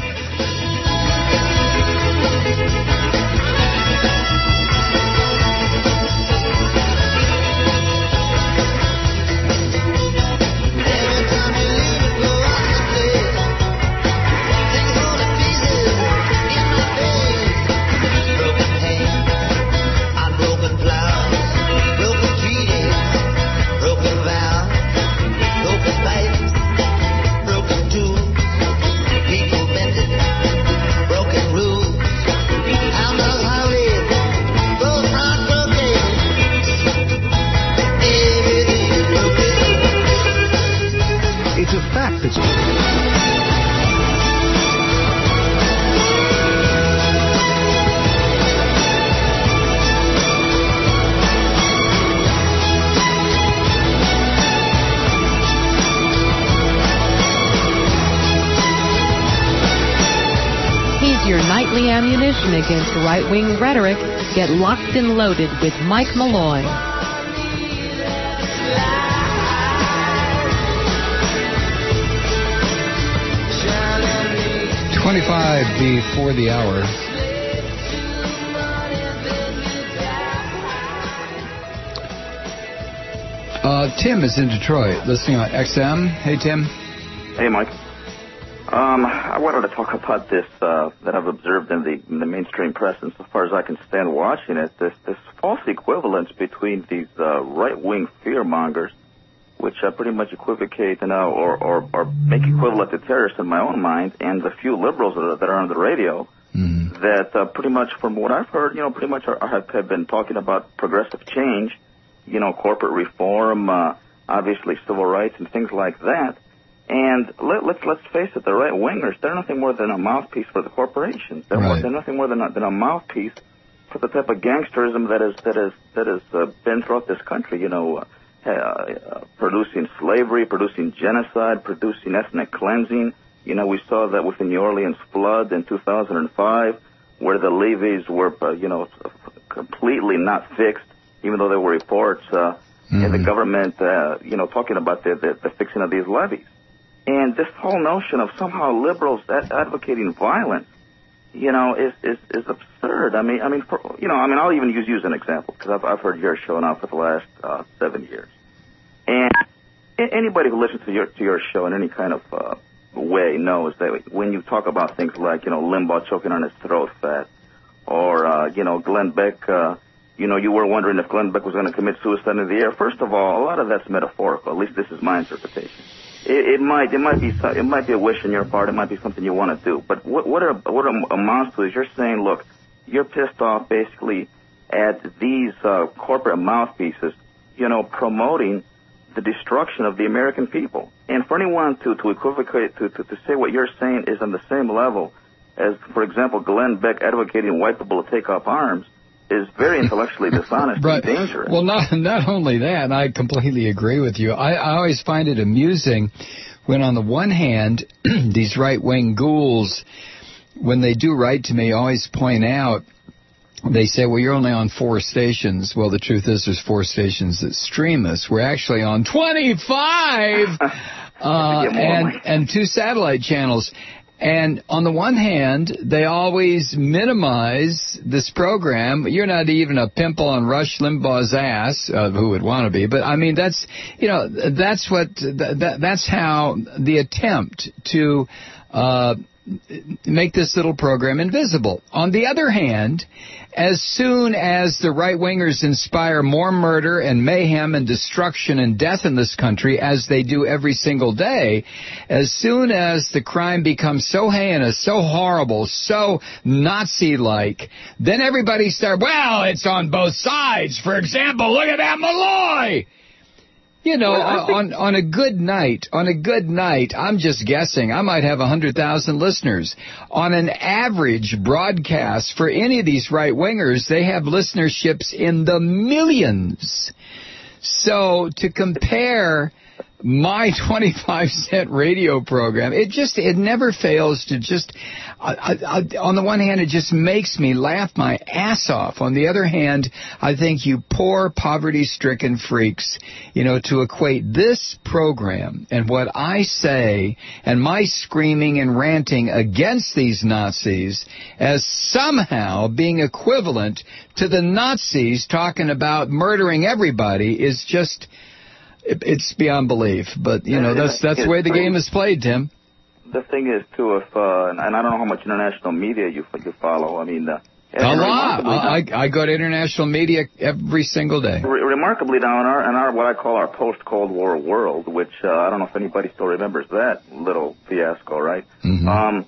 It's a fact that's... He's your nightly ammunition against right-wing rhetoric. Get locked and loaded with Mike Malloy. twenty-five before the hour. Uh, Tim is in Detroit, listening on X M. Hey, Tim. Hey, Mike. Um, I wanted to talk about this uh, that I've observed in the in the mainstream press, and so far as I can stand watching it, this this false equivalence between these uh, right-wing fear-mongers, which uh, pretty much equivocate, you know, or, or, or make equivalent to terrorists in my own mind, and the few liberals that are, that are on the radio, Mm-hmm. that uh, pretty much from what I've heard, you know, pretty much are, have, have been talking about progressive change, you know, corporate reform, uh, obviously civil rights and things like that. And let, let's let's face it, the right-wingers, they're nothing more than a mouthpiece for the corporations. They're, more, Right. they're nothing more than a, than a mouthpiece for the type of gangsterism that is that is that has uh, been throughout this country. You know, uh, uh, producing slavery, producing genocide, producing ethnic cleansing. You know, we saw that with the New Orleans flood in two thousand five, where the levees were, uh, you know, completely not fixed, even though there were reports uh, Mm-hmm. in the government, uh, you know, talking about the, the, the fixing of these levees. And this whole notion of somehow liberals ad- advocating violence, you know, is, is, is absurd. I mean, I mean, for, you know, I mean, I'll even use you as an example because I've, I've heard your show now for the last uh, seven years. And a- anybody who listens to your to your show in any kind of uh, way knows that when you talk about things like, you know, Limbaugh choking on his throat fat, or uh, you know, Glenn Beck, uh, you know, you were wondering if Glenn Beck was going to commit suicide in the air. First of all, a lot of that's metaphorical. At least this is my interpretation. It, it might, it might be, it might be a wish on your part. It might be something you want to do. But what, what, it, what it amounts to is you're saying, look, you're pissed off basically at these uh, corporate mouthpieces, you know, promoting the destruction of the American people. And for anyone to, to equivocate, to, to, to say what you're saying is on the same level as, for example, Glenn Beck advocating white people to take up arms, is very intellectually dishonest Right. and dangerous. Well, not not only that, I completely agree with you. I, I always find it amusing when, on the one hand, these right-wing ghouls, when they do write to me, always point out, they say, well, you're only on four stations. Well, the truth is there's four stations that stream us. We're actually on twenty-five uh, get more, and, Mike. and two satellite channels. And on the one hand, they always minimize this program. You're not even a pimple on Rush Limbaugh's ass, uh, who would want to be. But, I mean, that's, you know, that's what, that, that's how the attempt to uh, make this little program invisible. On the other hand, as soon as the right-wingers inspire more murder and mayhem and destruction and death in this country, as they do every single day, as soon as the crime becomes so heinous, so horrible, so Nazi-like, then everybody starts, well, it's on both sides. For example, look at that Malloy! You know, well, on on a good night, on a good night, I'm just guessing, I might have one hundred thousand listeners. On an average broadcast for any of these right-wingers, they have listenerships in the millions. So to compare my twenty-five cent radio program, it just, it never fails to just, I, I, on the one hand, it just makes me laugh my ass off. On the other hand, I think you poor poverty-stricken freaks, you know, to equate this program and what I say and my screaming and ranting against these Nazis as somehow being equivalent to the Nazis talking about murdering everybody is just, it's beyond belief. But, you know, that's that's the way the game is played, Tim. The thing is, too, if, uh, and I don't know how much international media you you follow. I mean, uh, a lot. I, I go to international media every single day. Re- remarkably, now in our in our what I call our post-Cold War world, which uh, I don't know if anybody still remembers that little fiasco, right? Mm-hmm. Um,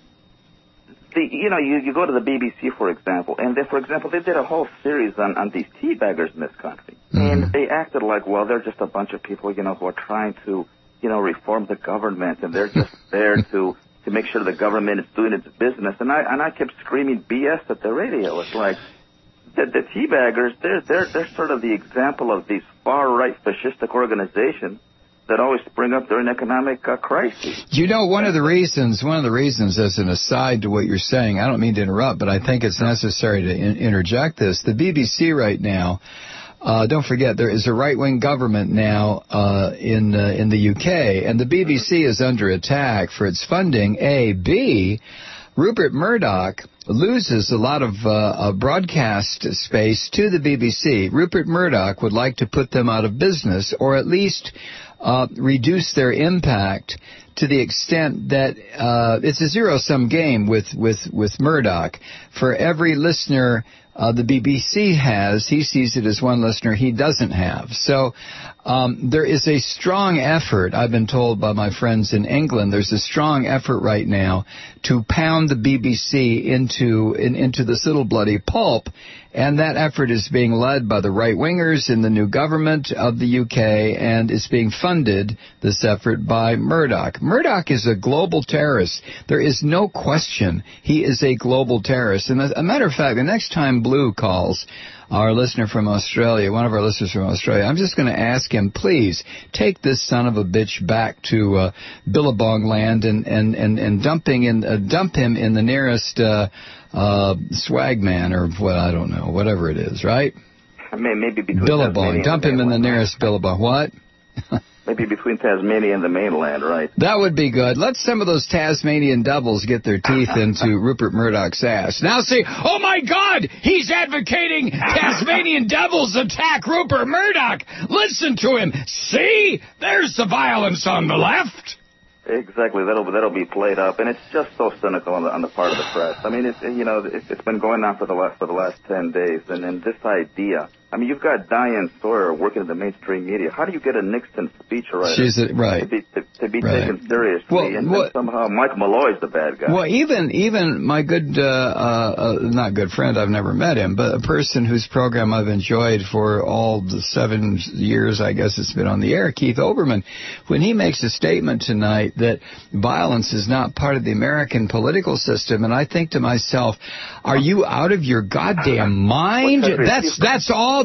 the you know you, you go to the B B C, for example, and they, for example, they did a whole series on on these teabaggers in this country, mm-hmm. and they acted like, well, they're just a bunch of people, you know, who are trying to, you know, reform the government, and they're just there to to make sure the government is doing its business. And I and I kept screaming B S at the radio. It's like the, the teabaggers, they're they're they're sort of the example of these far right fascistic organizations that always spring up during economic uh, crises. You know, one of the reasons, one of the reasons, as an aside to what you're saying, I don't mean to interrupt, but I think it's necessary to in- interject this. The B B C right now. Uh, don't forget, there is a right-wing government now uh, in uh, in the U K, and the B B C is under attack for its funding. A. B. Rupert Murdoch loses a lot of uh, uh, broadcast space to the B B C. Rupert Murdoch would like to put them out of business, or at least uh, reduce their impact to the extent that uh, it's a zero-sum game with, with, with Murdoch. For every listener uh, the B B C has, he sees it as one listener he doesn't have. So um, there is a strong effort, I've been told by my friends in England, there's a strong effort right now to pound the B B C into in, into this little bloody pulp, and that effort is being led by the right-wingers in the new government of the U K, and is being funded, this effort, by Murdoch. Murdoch is a global terrorist. There is no question he is a global terrorist. And as a matter of fact, the next time Blue calls, our listener from Australia, one of our listeners from Australia, I'm just going to ask him, please, take this son of a bitch back to uh, Billabong land and, and, and, and dumping in, uh, dump him in the nearest uh, uh, Swagman, or what, I don't know, whatever it is, right? I mean, maybe between Billabong. Dump him in the nearest Billabong. What? Maybe between Tasmania and the mainland, right? That would be good. Let some of those Tasmanian devils get their teeth into Rupert Murdoch's ass. Now see, oh my God, he's advocating Tasmanian devils attack Rupert Murdoch. Listen to him. See, there's the violence on the left. Exactly, that'll that'll be played up, and it's just so cynical on the on the part of the press. I mean, it's you know it's, it's been going on for the last for the last ten days, and then this idea. I mean, you've got Diane Sawyer working in the mainstream media. How do you get a Nixon speechwriter She's a, right. to be, to, to be right. taken seriously, well, and what, somehow Mike Malloy's the bad guy? Well, even even my good, uh, uh, not good friend, I've never met him, but a person whose program I've enjoyed for all the seven years, I guess it's been on the air, Keith Olbermann, when he makes a statement tonight that violence is not part of the American political system, and I think to myself, are you out of your goddamn mind? That's that's all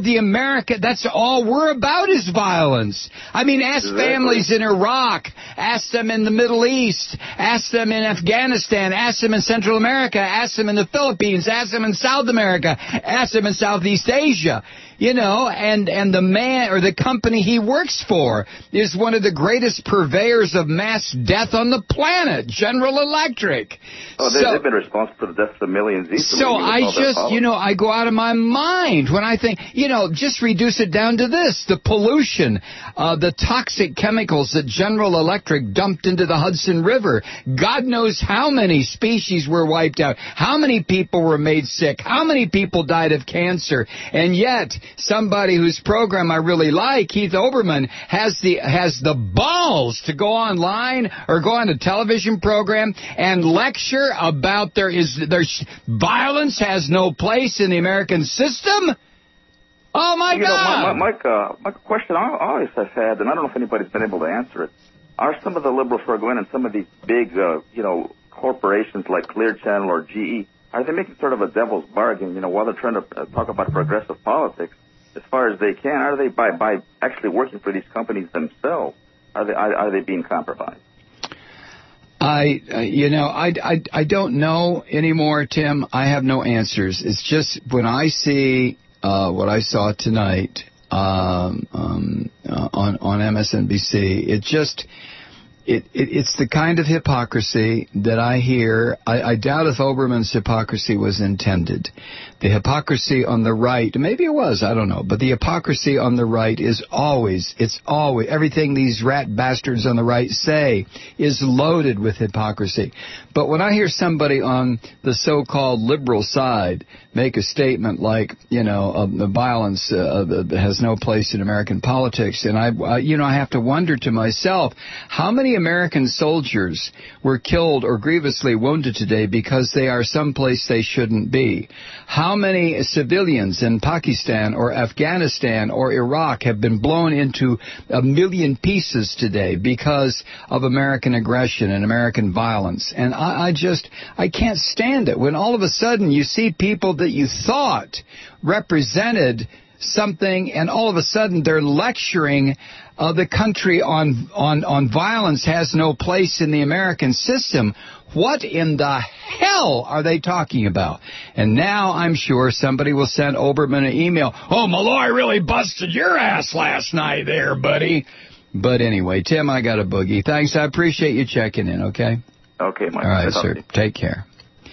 all the America, that's all we're about is violence. I mean, ask Exactly. families in Iraq, ask them in the Middle East, ask them in Afghanistan, ask them in Central America, ask them in the Philippines, ask them in South America, ask them in Southeast Asia. You know, and, and the man or the company he works for is one of the greatest purveyors of mass death on the planet, General Electric. Oh, they, So- they've been responsible for the deaths of millions each. so I just, you know, I go out of my mind when I think, you know, just reduce it down to this, the pollution, uh, the toxic chemicals that General Electric dumped into the Hudson River. God knows how many species were wiped out, how many people were made sick, how many people died of cancer, and yet somebody whose program I really like, Keith Olbermann, has the has the balls to go online or go on a television program and lecture about there is there's violence has no place in the American system. Oh my you God! know, Mike, uh, my question I always have had, and I don't know if anybody's been able to answer it. Are some of the liberals who are going in some of these big, uh, you know, corporations like Clear Channel or G E, are they making sort of a devil's bargain? You know, while they're trying to uh, talk about progressive politics, as far as they can, are they by by actually working for these companies themselves? Are they are, are they being compromised? I, uh, you know, I, I, I don't know anymore, Tim. I have no answers. It's just when I see uh, what I saw tonight um, um, uh, on on M S N B C, it just it, it it's the kind of hypocrisy that I hear. I, I doubt if Olbermann's hypocrisy was intended. The hypocrisy on the right, maybe it was, I don't know, but the hypocrisy on the right is always, it's always, everything these rat bastards on the right say is loaded with hypocrisy. But when I hear somebody on the so-called liberal side make a statement like, you know, uh, the violence uh, has no place in American politics, and I, uh, you know, I have to wonder to myself, how many American soldiers were killed or grievously wounded today because they are someplace they shouldn't be? How many civilians in Pakistan or Afghanistan or Iraq have been blown into a million pieces today because of American aggression and American violence? And I, I just, I can't stand it when all of a sudden you see people that you thought represented something, and all of a sudden they're lecturing uh, the country on, on, on violence has no place in the American system. What in the hell are they talking about? And now I'm sure somebody will send Olbermann an email. Oh, Malloy really busted your ass last night there, buddy. But anyway, Tim, I got a boogie. Thanks. I appreciate you checking in, okay? Okay, Mike. All right, sir. Take care.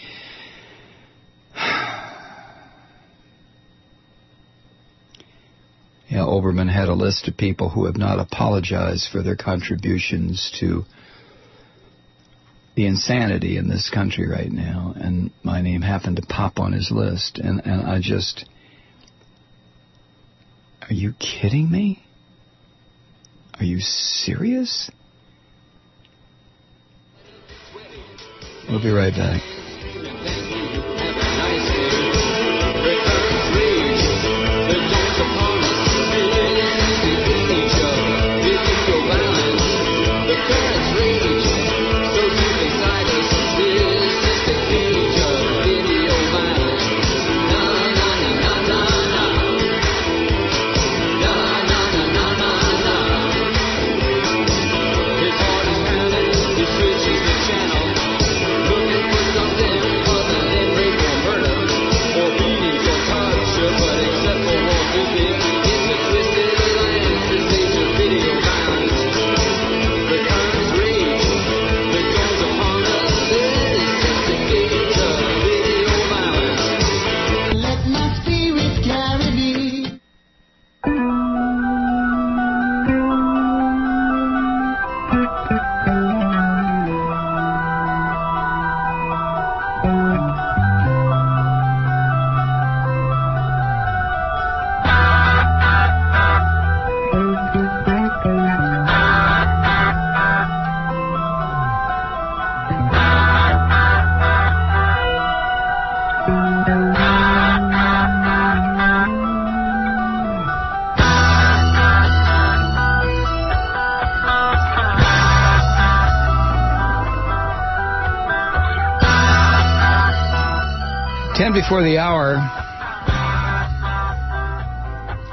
Yeah, Olbermann had a list of people who have not apologized for their contributions to the insanity in this country right now, and my name happened to pop on his list, and, and I just... Are you kidding me? Are you serious? We'll be right back. Ten before the hour.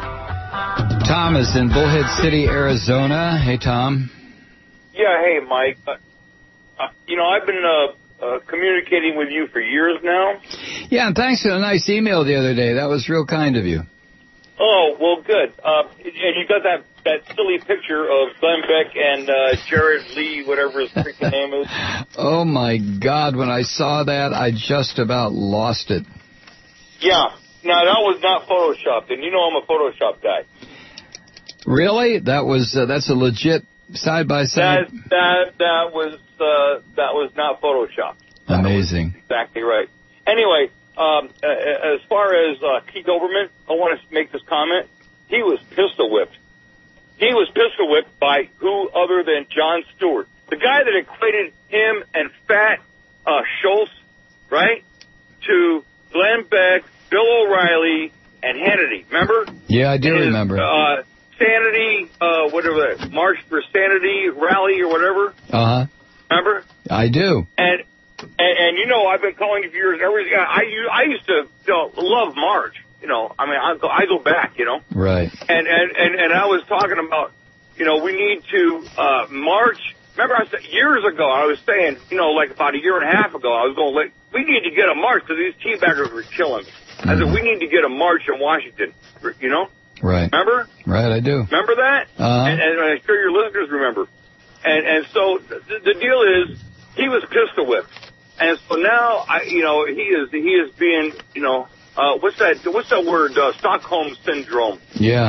Tom is in Bullhead City, Arizona. Hey, Tom. Yeah, hey, Mike. Uh, uh, you know, I've been uh, uh, communicating with you for years now. Yeah, and thanks for the nice email the other day. That was real kind of you. Oh, well, good. Uh, and you got that, that silly picture of Glenn Beck and uh, Jared Lee, whatever his freaking name is. Oh, my God. When I saw that, I just about lost it. Yeah. Now, that was not Photoshopped, and you know I'm a Photoshop guy. Really? That was uh, that's a legit side by side. That that that was uh, that was not Photoshopped. Amazing. Exactly right. Anyway, um, as far as uh, Keith Olbermann, I want to make this comment. He was pistol whipped. He was pistol whipped by who other than Jon Stewart, the guy that equated him and Fat uh, Schultz, right, to Glenn Beck, Bill O'Reilly, and Hannity. Remember? Yeah, I do His, remember. Uh, Sanity, uh, whatever that, March for Sanity rally or whatever. Uh-huh. Remember? I do. And, and, and you know, I've been calling you for years. Every, I, I used to you know, love March. You know, I mean, I go, I go back, you know. Right. And, and, and, and I was talking about, you know, we need to uh, march. Remember, I said years ago, I was saying, you know, like about a year and a half ago, I was going, like, we need to get a march because these teabaggers were killing me. I said, we need to get a march in Washington, you know? Right. Remember? Right, I do. Remember that? Uh-huh. And, and I'm sure your listeners remember. And and so the, the deal is, he was pistol whipped. And so now, I, you know, he is he is being, you know, uh, what's that? What's that word? Uh, Stockholm syndrome. Yeah.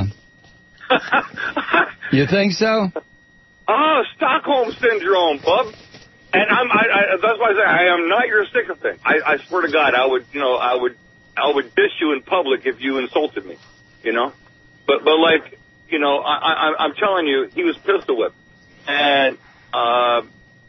You think so? Oh, Stockholm syndrome, bub. And I'm, I, I, that's why I say I am not your sycophant. I, I swear to God, I would, you know, I would, I would dish you in public if you insulted me, you know. But, but like, you know, I, I, I'm telling you, he was pistol whipped. And, uh,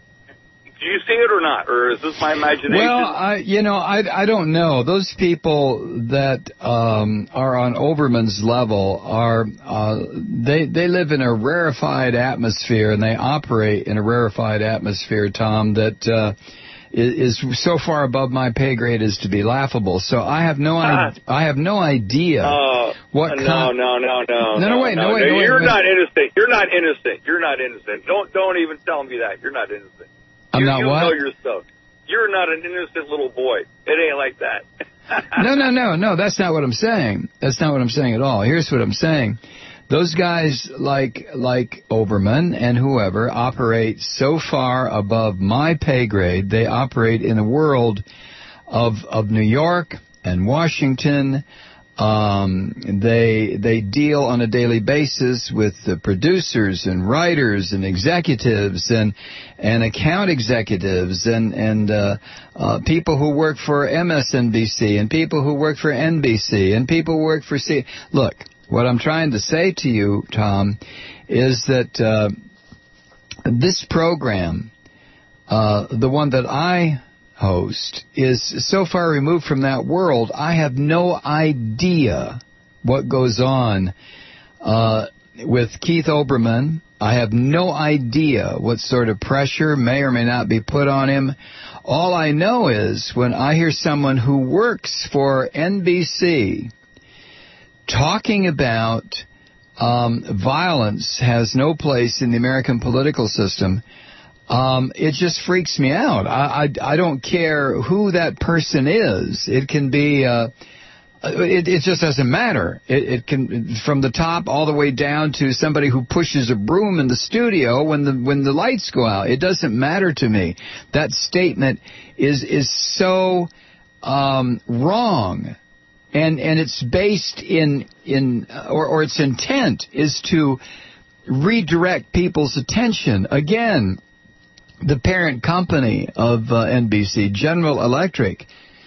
do you see it or not? Or is this my imagination? Well, I, you know, I, I don't know. Those people that um, are on Olbermann's level are, uh, they, they live in a rarefied atmosphere and they operate in a rarefied atmosphere, Tom, that uh, is, is so far above my pay grade as to be laughable. So I have no, I, I have no idea uh, what no, kind. No, no, no, no, no, wait, no, wait, no, wait. You're wait. not innocent. You're not innocent. You're not innocent. Don't, don't even tell me that. You're not innocent. I'm you, not you what? know yourself. You're not an innocent little boy. It ain't like that. no, no, no, no. That's not what I'm saying. That's not what I'm saying at all. Here's what I'm saying. Those guys like like Olbermann and whoever operate so far above my pay grade. They operate in a world of of New York and Washington. Um, they they deal on a daily basis with the producers and writers and executives and and account executives and and uh, uh, people who work for M S N B C and people who work for N B C and people who work for C. Look, what I'm trying to say to you, Tom, is that uh, this program, uh, the one that I host, is so far removed from that world, I have no idea what goes on uh, with Keith Olbermann. I have no idea what sort of pressure may or may not be put on him. All I know is when I hear someone who works for N B C talking about um, violence has no place in the American political system, Um, it just freaks me out. I, I, I don't care who that person is. It can be, uh, it, it just doesn't matter. It, it can, from the top all the way down to somebody who pushes a broom in the studio when the, when the lights go out. It doesn't matter to me. That statement is, is so, um, wrong. And, and it's based in, in, or, or its intent is to redirect people's attention. Again, the parent company of uh, N B C, General Electric,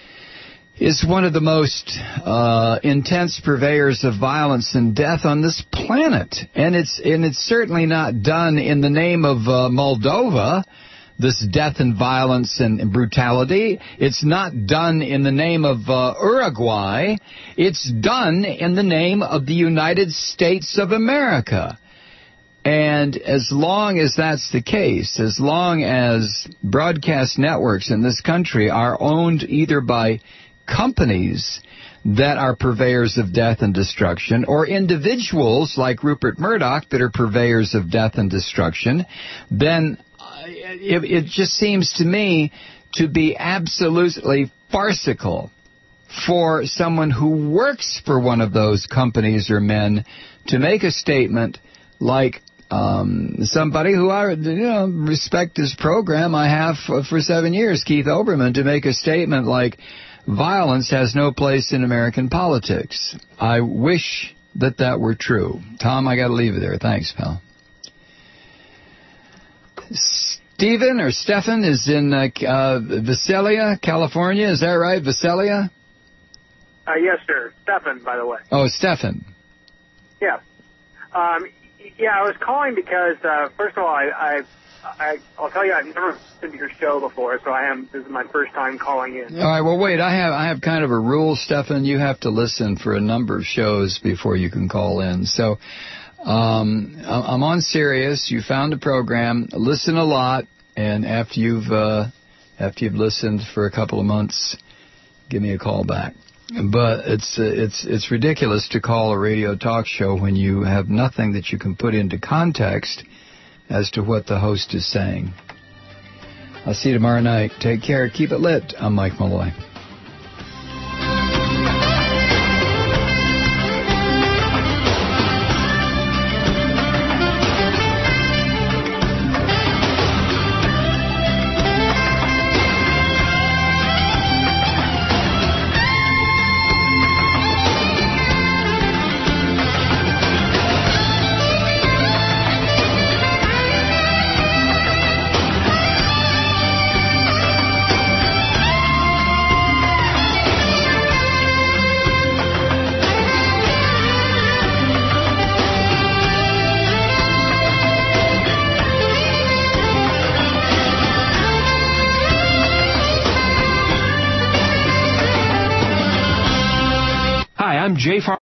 is one of the most uh, intense purveyors of violence and death on this planet. And it's and it's certainly not done in the name of uh, Moldova, this death and violence and, and brutality. It's not done in the name of uh, Uruguay. It's done in the name of the United States of America. And as long as that's the case, as long as broadcast networks in this country are owned either by companies that are purveyors of death and destruction, or individuals like Rupert Murdoch that are purveyors of death and destruction, then uh, it, it just seems to me to be absolutely farcical for someone who works for one of those companies or men to make a statement like um, somebody who I you know, respect his program, I have for, for seven years, Keith Olbermann, to make a statement like, violence has no place in American politics. I wish that that were true. Tom, I got to leave it there. Thanks, pal. Stephen or Stefan is in uh, uh, Visalia, California. Is that right, Visalia? Uh, yes, sir. Stefan, by the way. Oh, Stefan. Yeah. Um, yeah, I was calling because, uh, first of all, I, I, I, I'll tell you, I've never listened to your show before, so I am. This is my first time calling in. All right. Well, wait. I have I have kind of a rule, Stefan. You have to listen for a number of shows before you can call in. So, um, I'm on Sirius. You found a program. Listen a lot, and after you've uh, after you've listened for a couple of months, give me a call back. But it's uh, it's it's ridiculous to call a radio talk show when you have nothing that you can put into context as to what the host is saying. I'll see you tomorrow night. Take care. Keep it lit. I'm Mike Malloy. Jay Farr.